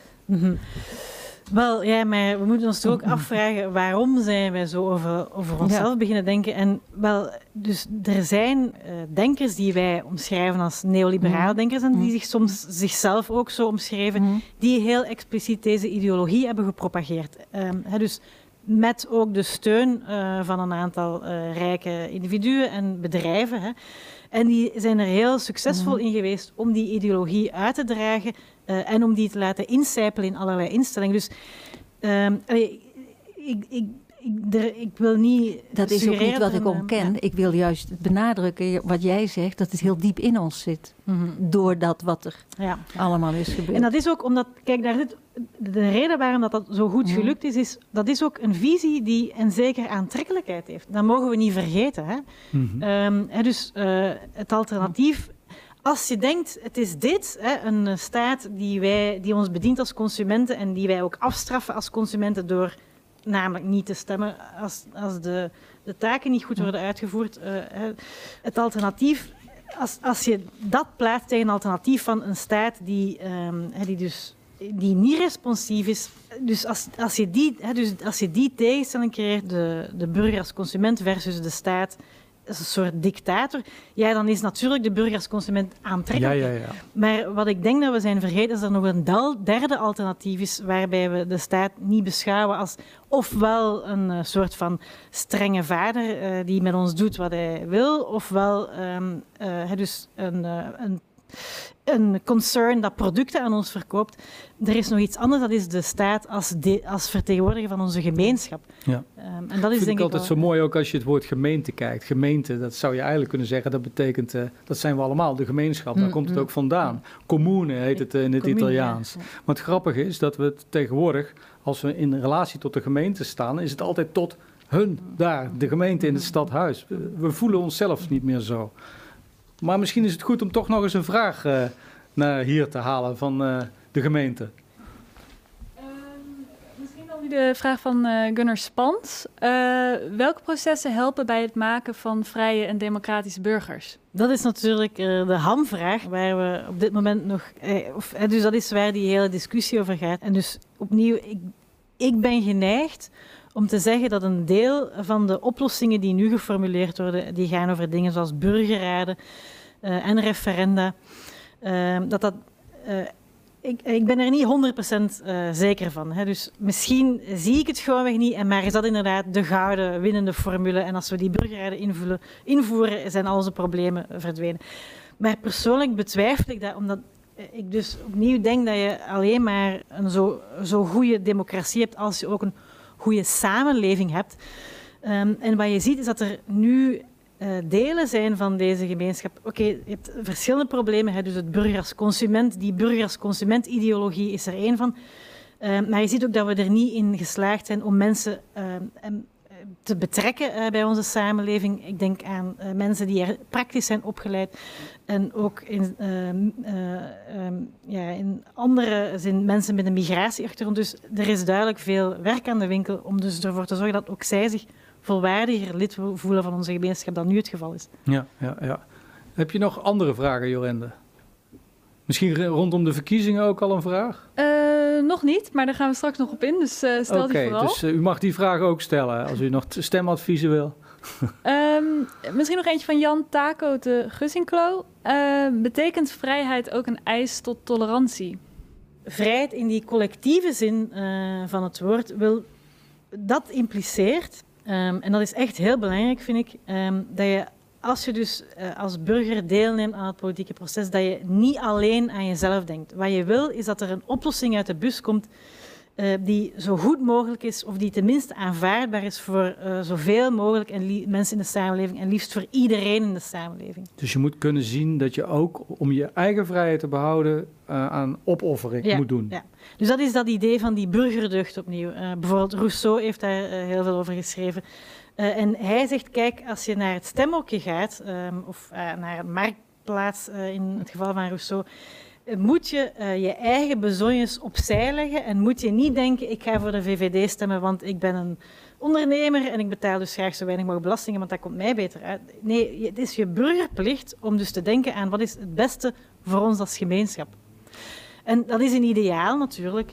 Wel, ja, maar we moeten ons toch ook afvragen waarom zijn wij zo over onszelf beginnen denken. En wel, dus er zijn denkers die wij omschrijven als neoliberale denkers en die zich soms zichzelf ook zo omschrijven, die heel expliciet deze ideologie hebben gepropageerd. Dus met ook de steun van een aantal rijke individuen en bedrijven. Hè. En die zijn er heel succesvol in geweest om die ideologie uit te dragen en om die te laten incijpelen in allerlei instellingen. Dus ik wil niet... Dat is ook niet wat ik ontken. Ja. Ik wil juist benadrukken wat jij zegt, dat het heel diep in ons zit. Door dat wat er allemaal is gebeurd. En dat is ook omdat, kijk, daar zit, de reden waarom dat zo goed gelukt is, dat is ook een visie die een zekere aantrekkelijkheid heeft. Dat mogen we niet vergeten. Hè? Dus het alternatief... Als je denkt, het is dit, een staat die ons bedient als consumenten en die wij ook afstraffen als consumenten door namelijk niet te stemmen als de taken niet goed worden uitgevoerd. Het alternatief, als je dat plaatst tegen een alternatief van een staat die niet responsief is, dus als je die tegenstelling creëert, de burger als consument versus de staat, is een soort dictator, dan is natuurlijk de burger als consument aantrekkelijk. Ja. Maar wat ik denk dat we zijn vergeten, is dat er nog een derde alternatief is, waarbij we de staat niet beschouwen als ofwel een soort van strenge vader die met ons doet wat hij wil, ofwel dus een concern dat producten aan ons verkoopt. Er is nog iets anders, dat is de staat als vertegenwoordiger van onze gemeenschap. Ja. En dat is denk ik altijd zo mooi ook als je het woord gemeente kijkt. Gemeente, dat zou je eigenlijk kunnen zeggen, dat betekent, dat zijn we allemaal, de gemeenschap. Daar komt het ook vandaan. Commune heet het in het Italiaans. Ja. Maar het grappige is dat we het tegenwoordig, als we in relatie tot de gemeente staan, is het altijd tot hun, daar, de gemeente in het stadhuis. We voelen onszelf niet meer zo. Maar misschien is het goed om toch nog eens een vraag naar hier te halen van de gemeente. Misschien dan de vraag van Gunnar Spans. Welke processen helpen bij het maken van vrije en democratische burgers? Dat is natuurlijk de hamvraag waar we op dit moment nog... dus dat is waar die hele discussie over gaat. En dus opnieuw, ik ben geneigd om te zeggen dat een deel van de oplossingen die nu geformuleerd worden, die gaan over dingen zoals burgerraden en referenda. Ik ben er niet 100% zeker van. Hè. Dus misschien zie ik het gewoonweg niet, maar is dat inderdaad de gouden winnende formule. En als we die burgerraden invoeren, zijn al onze problemen verdwenen. Maar persoonlijk betwijfel ik dat, omdat ik dus opnieuw denk dat je alleen maar een zo goede democratie hebt als je ook een goede samenleving hebt. En wat je ziet is dat er nu delen zijn van deze gemeenschap. Oké, je hebt verschillende problemen. Hè, dus het burger als consument, die burger als consument-ideologie is er één van. Maar je ziet ook dat we er niet in geslaagd zijn om mensen te betrekken bij onze samenleving. Ik denk aan mensen die er praktisch zijn opgeleid. En ook in andere zin mensen met een migratieachtergrond. Dus er is duidelijk veel werk aan de winkel om dus ervoor te zorgen dat ook zij zich volwaardiger lid voelen van onze gemeenschap dan nu het geval is. Ja. Heb je nog andere vragen, Jorinde? Misschien rondom de verkiezingen ook al een vraag? Nog niet, maar daar gaan we straks nog op in, dus stel die vooral. Dus u mag die vraag ook stellen als u nog stemadviezen wil. Misschien nog eentje van Jan Taco de Gussinklo. Betekent vrijheid ook een eis tot tolerantie? Vrijheid in die collectieve zin van het woord dat impliceert, en dat is echt heel belangrijk, vind ik, dat je als je dus als burger deelneemt aan het politieke proces, dat je niet alleen aan jezelf denkt. Wat je wil, is dat er een oplossing uit de bus komt die zo goed mogelijk is, of die tenminste aanvaardbaar is voor zoveel mogelijk mensen in de samenleving en liefst voor iedereen in de samenleving. Dus je moet kunnen zien dat je ook, om je eigen vrijheid te behouden, aan opoffering moet doen. Ja. Dus dat is dat idee van die burgerdeugd opnieuw. Bijvoorbeeld Rousseau heeft daar heel veel over geschreven. En hij zegt, kijk, als je naar het stemhokje gaat, of naar een marktplaats in het geval van Rousseau, moet je je eigen bezonjes opzij leggen en moet je niet denken, ik ga voor de VVD stemmen, want ik ben een ondernemer en ik betaal dus graag zo weinig mogelijk belastingen, want dat komt mij beter uit. Nee, het is je burgerplicht om dus te denken aan wat is het beste voor ons als gemeenschap. En dat is een ideaal natuurlijk.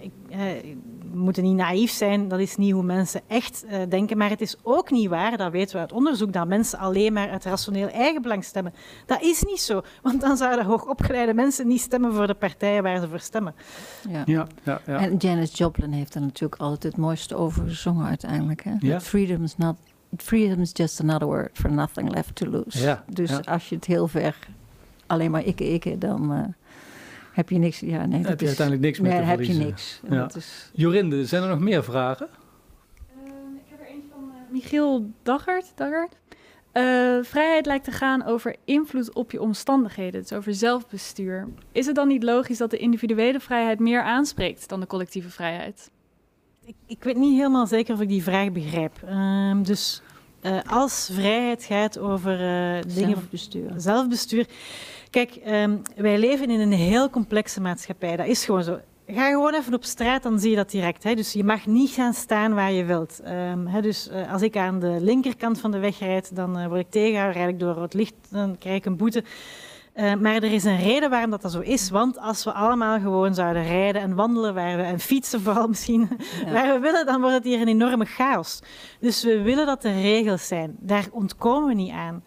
We moeten niet naïef zijn, dat is niet hoe mensen echt denken. Maar het is ook niet waar, dat weten we uit onderzoek, dat mensen alleen maar uit rationeel eigenbelang stemmen. Dat is niet zo, want dan zouden hoogopgeleide mensen niet stemmen voor de partijen waar ze voor stemmen. Ja. En Janis Joplin heeft er natuurlijk altijd het mooiste over gezongen uiteindelijk. Hè? Ja. Freedom is just another word for nothing left to lose. Ja. Dus als je het heel ver alleen maar ikke, dan... heb je niks. Ja, nee, heb je uiteindelijk niks meer te verliezen. Heb je niks. Ja. Dat is... Jorinde, zijn er nog meer vragen? Ik heb er eentje van Michiel Daggert. Vrijheid lijkt te gaan over invloed op je omstandigheden, dus over zelfbestuur. Is het dan niet logisch dat de individuele vrijheid meer aanspreekt dan de collectieve vrijheid? Ik weet niet helemaal zeker of ik die vraag begrijp. Dus als vrijheid gaat over zelfbestuur. Kijk, wij leven in een heel complexe maatschappij. Dat is gewoon zo. Ga gewoon even op straat, dan zie je dat direct. Hè? Dus je mag niet gaan staan waar je wilt. Dus als ik aan de linkerkant van de weg rijd, dan word ik tegengehouden. Rijd ik door rood licht, dan krijg ik een boete. Maar er is een reden waarom dat zo is. Want als we allemaal gewoon zouden rijden en wandelen en fietsen vooral misschien, waar we willen, dan wordt het hier een enorme chaos. Dus we willen dat er regels zijn. Daar ontkomen we niet aan.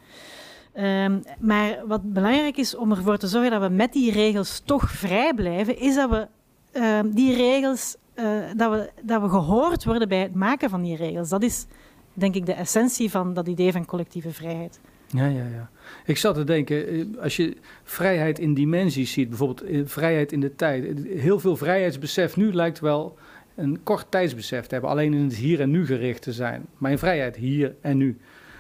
Maar wat belangrijk is om ervoor te zorgen dat we met die regels toch vrij blijven, is dat we die regels, dat we gehoord worden bij het maken van die regels. Dat is, denk ik, de essentie van dat idee van collectieve vrijheid. Ja. Ik zat te denken, als je vrijheid in dimensies ziet, bijvoorbeeld vrijheid in de tijd. Heel veel vrijheidsbesef nu lijkt wel een kort tijdsbesef te hebben, alleen in het hier en nu gericht te zijn. Mijn vrijheid hier en nu.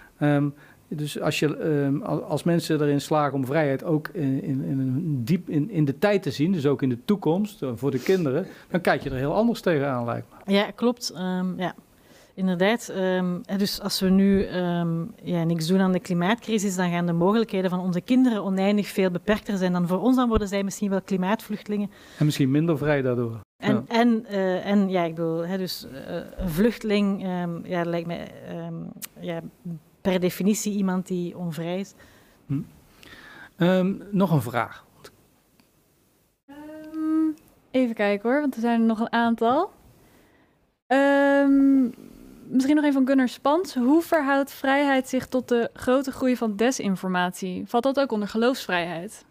Dus als mensen erin slagen om vrijheid ook diep in de tijd te zien, dus ook in de toekomst voor de kinderen, dan kijk je er heel anders tegenaan, lijkt me. Ja, klopt. Inderdaad. Dus als we nu niks doen aan de klimaatcrisis, dan gaan de mogelijkheden van onze kinderen oneindig veel beperkter zijn dan voor ons. Dan worden zij misschien wel klimaatvluchtelingen. En misschien minder vrij daardoor. Ik bedoel, dus een vluchteling lijkt mij per definitie iemand die onvrij is. Nog een vraag. Even kijken hoor, want er zijn er nog een aantal. Misschien nog een van Gunnar Spans. Hoe verhoudt vrijheid zich tot de grote groei van desinformatie? Valt dat ook onder geloofsvrijheid?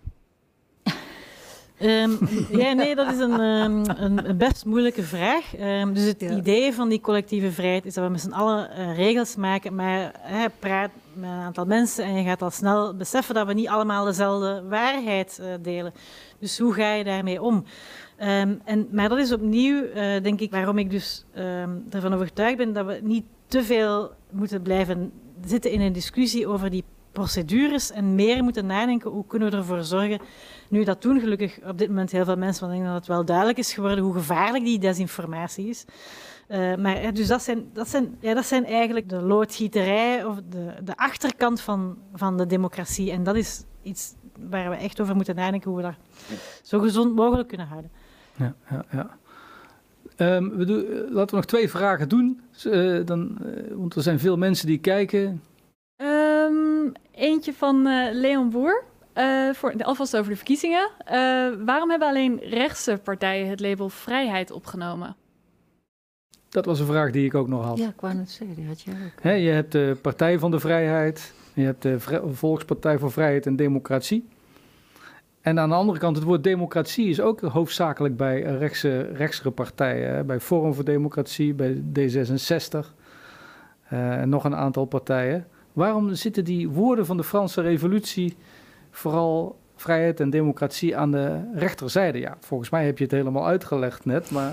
Dat is een best moeilijke vraag. Dus het idee van die collectieve vrijheid is dat we met z'n allen regels maken, maar praat met een aantal mensen en je gaat al snel beseffen dat we niet allemaal dezelfde waarheid delen. Dus hoe ga je daarmee om? Maar dat is opnieuw, denk ik, waarom ik dus ervan overtuigd ben dat we niet te veel moeten blijven zitten in een discussie over die procedures en meer moeten nadenken hoe kunnen we ervoor zorgen. Nu, dat doen gelukkig op dit moment heel veel mensen, want ik denk dat het wel duidelijk is geworden hoe gevaarlijk die desinformatie is. Dus dat zijn eigenlijk de loodgieterij of de achterkant van de democratie. En dat is iets waar we echt over moeten nadenken, hoe we dat zo gezond mogelijk kunnen houden. Ja. Laten we nog 2 vragen doen, want er zijn veel mensen die kijken. Eentje van Leon Boer, alvast over de verkiezingen. Waarom hebben alleen rechtse partijen het label vrijheid opgenomen? Dat was een vraag die ik ook nog had. Ja, ik wou net zeggen, die had jij ook. Je hebt de Partij van de Vrijheid, je hebt de Volkspartij voor Vrijheid en Democratie. En aan de andere kant, het woord democratie is ook hoofdzakelijk bij rechtsere partijen. Bij Forum voor Democratie, bij D66 en nog een aantal partijen. Waarom zitten die woorden van de Franse Revolutie, vooral vrijheid en democratie, aan de rechterzijde? Ja, volgens mij heb je het helemaal uitgelegd net, maar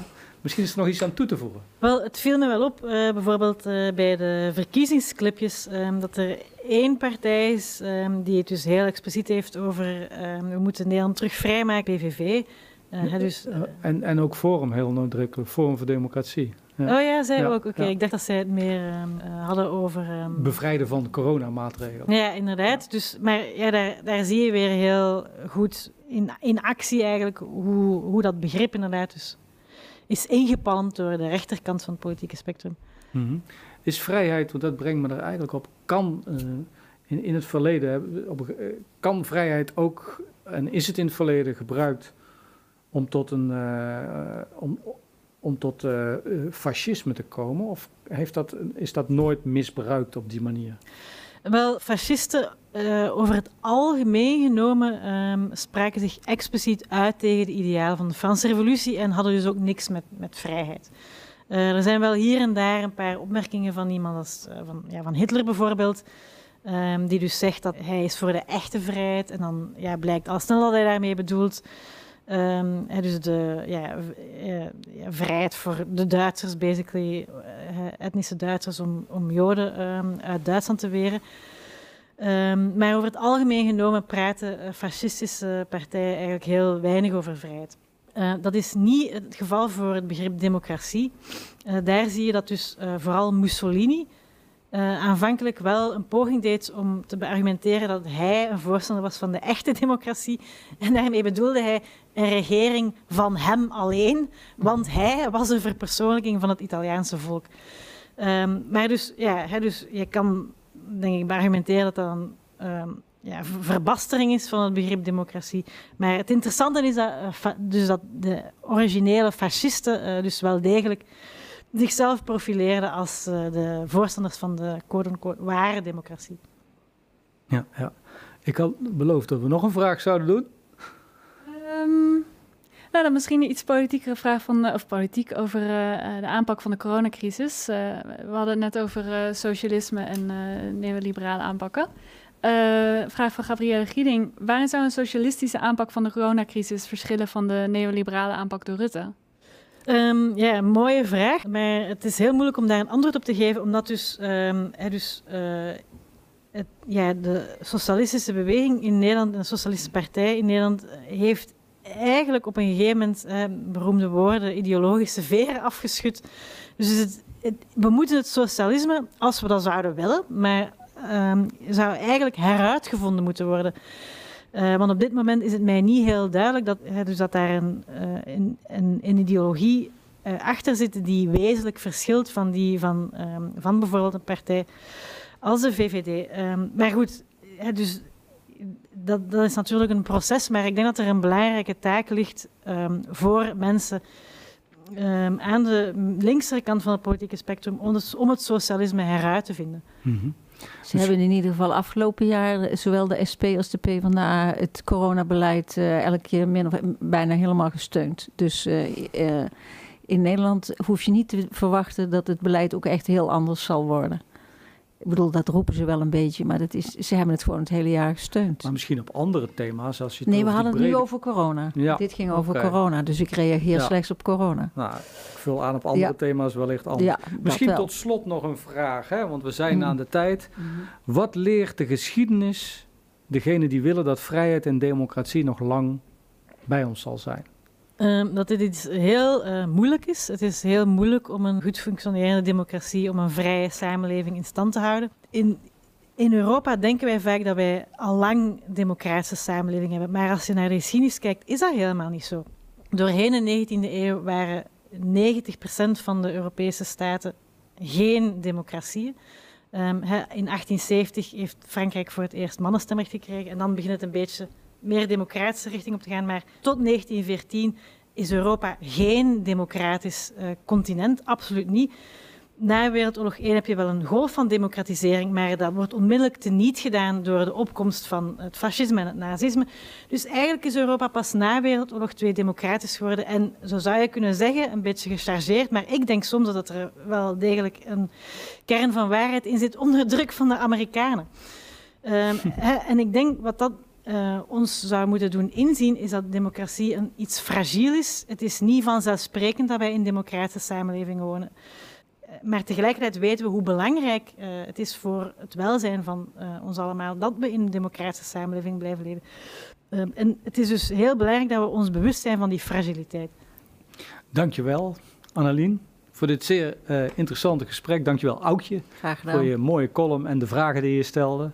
Misschien is er nog iets aan toe te voegen. Wel, het viel me wel op, bijvoorbeeld bij de verkiezingsclipjes, dat er één partij is die het dus heel expliciet heeft over we moeten Nederland terug vrijmaken, PVV. En ook Forum heel nadrukkelijk, Forum voor Democratie. Ja. Oh ja, zij ook. Oké. Ik dacht dat zij het meer hadden over... bevrijden van coronamaatregelen. Ja, inderdaad. Dus, maar ja, daar zie je weer heel goed in actie eigenlijk hoe dat begrip inderdaad dus is ingepalmd door de rechterkant van het politieke spectrum. Mm-hmm. Is vrijheid, want dat brengt me er eigenlijk op, kan in het verleden, kan vrijheid ook, en is het in het verleden gebruikt om tot fascisme te komen? Of is dat nooit misbruikt op die manier? Wel, fascisten over het algemeen genomen spraken zich expliciet uit tegen de idealen van de Franse revolutie en hadden dus ook niks met vrijheid. Er zijn wel hier en daar een paar opmerkingen van iemand als van Hitler bijvoorbeeld, die dus zegt dat hij is voor de echte vrijheid en dan blijkt al snel dat hij daarmee bedoelt dus de vrijheid voor de Duitsers, basically etnische Duitsers, om Joden uit Duitsland te weren. Maar over het algemeen genomen praten fascistische partijen eigenlijk heel weinig over vrijheid. Dat is niet het geval voor het begrip democratie. Daar zie je dat dus vooral Mussolini aanvankelijk wel een poging deed om te beargumenteren dat hij een voorstander was van de echte democratie. En daarmee bedoelde hij een regering van hem alleen, want hij was een verpersoonlijking van het Italiaanse volk. Maar dus je kan, denk ik, beargumenteren dat dat een verbastering is van het begrip democratie. Maar het interessante is dat de originele fascisten dus wel degelijk zichzelf profileerden als de voorstanders van de quote-unquote ware democratie. Ja. Ik had beloofd dat we nog een vraag zouden doen. Dan misschien een iets politiekere vraag over de aanpak van de coronacrisis. We hadden het net over socialisme en neoliberale aanpakken. Vraag van Gabrielle Gieding. Waarin zou een socialistische aanpak van de coronacrisis verschillen van de neoliberale aanpak door Rutte? Een mooie vraag, maar het is heel moeilijk om daar een antwoord op te geven, omdat de socialistische beweging in Nederland en de socialistische partij in Nederland heeft eigenlijk op een gegeven moment, beroemde woorden, ideologische veren afgeschud. Dus we moeten het socialisme, als we dat zouden willen, maar zou eigenlijk heruitgevonden moeten worden. Want op dit moment is het mij niet heel duidelijk dat daar een ideologie achter zit die wezenlijk verschilt van die van bijvoorbeeld een partij als de VVD. Maar goed, dus dat is natuurlijk een proces, maar ik denk dat er een belangrijke taak ligt voor mensen aan de linkse kant van het politieke spectrum om het socialisme heruit te vinden. Mm-hmm. Ze hebben in ieder geval afgelopen jaar, zowel de SP als de PvdA, het coronabeleid elke keer bijna helemaal gesteund. Dus in Nederland hoef je niet te verwachten dat het beleid ook echt heel anders zal worden. Ik bedoel, dat roepen ze wel een beetje, maar ze hebben het gewoon het hele jaar gesteund. Maar misschien op andere thema's? Als je het nee, we hadden het nu over corona. Ja, dit ging over corona, dus ik reageer slechts op corona. Nou, ik vul aan op andere thema's wellicht anders. Ja, misschien tot slot nog een vraag, hè? Want we zijn aan de tijd. Wat leert de geschiedenis degene die willen dat vrijheid en democratie nog lang bij ons zal zijn? Dat dit iets heel moeilijk is. Het is heel moeilijk om een goed functionerende democratie, om een vrije samenleving in stand te houden. In Europa denken wij vaak dat wij al lang democratische samenleving hebben. Maar als je naar de geschiedenis kijkt, is dat helemaal niet zo. Doorheen de 19e eeuw waren 90% van de Europese staten geen democratieën. In 1870 heeft Frankrijk voor het eerst mannenstemrecht gekregen en dan begint het een beetje meer democratische richting op te gaan. Maar tot 1914 is Europa geen democratisch continent, absoluut niet. Na Wereldoorlog 1 heb je wel een golf van democratisering, maar dat wordt onmiddellijk teniet gedaan door de opkomst van het fascisme en het nazisme. Dus eigenlijk is Europa pas na Wereldoorlog 2 democratisch geworden. En zo zou je kunnen zeggen, een beetje gechargeerd, maar ik denk soms dat er wel degelijk een kern van waarheid in zit onder druk van de Amerikanen. En ik denk wat dat ons zou moeten doen inzien, is dat democratie iets fragiel is. Het is niet vanzelfsprekend dat wij in een democratische samenleving wonen. Maar tegelijkertijd weten we hoe belangrijk het is voor het welzijn van ons allemaal dat we in een democratische samenleving blijven leven. En het is dus heel belangrijk dat we ons bewust zijn van die fragiliteit. Dankjewel, Annelien, voor dit zeer interessante gesprek. Dankjewel, Aukje, Graag gedaan. voor je mooie column en de vragen die je stelde.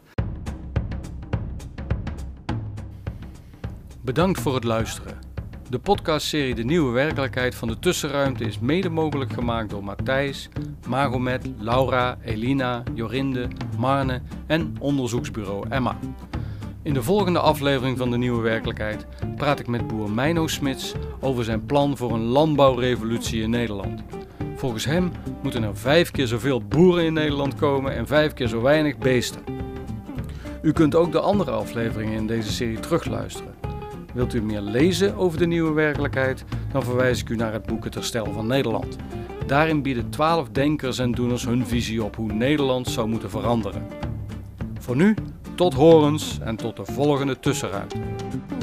Bedankt voor het luisteren. De podcastserie De Nieuwe Werkelijkheid van de Tussenruimte is mede mogelijk gemaakt door Matthijs, Magomet, Laura, Elina, Jorinde, Marne en onderzoeksbureau Emma. In de volgende aflevering van De Nieuwe Werkelijkheid praat ik met boer Meino Smits over zijn plan voor een landbouwrevolutie in Nederland. Volgens hem moeten er 5 keer zoveel boeren in Nederland komen en 5 keer zo weinig beesten. U kunt ook de andere afleveringen in deze serie terugluisteren. Wilt u meer lezen over de nieuwe werkelijkheid? Dan verwijs ik u naar het boek Het Herstel van Nederland. Daarin bieden 12 denkers en doeners hun visie op hoe Nederland zou moeten veranderen. Voor nu, tot horens en tot de volgende Tussenruimte.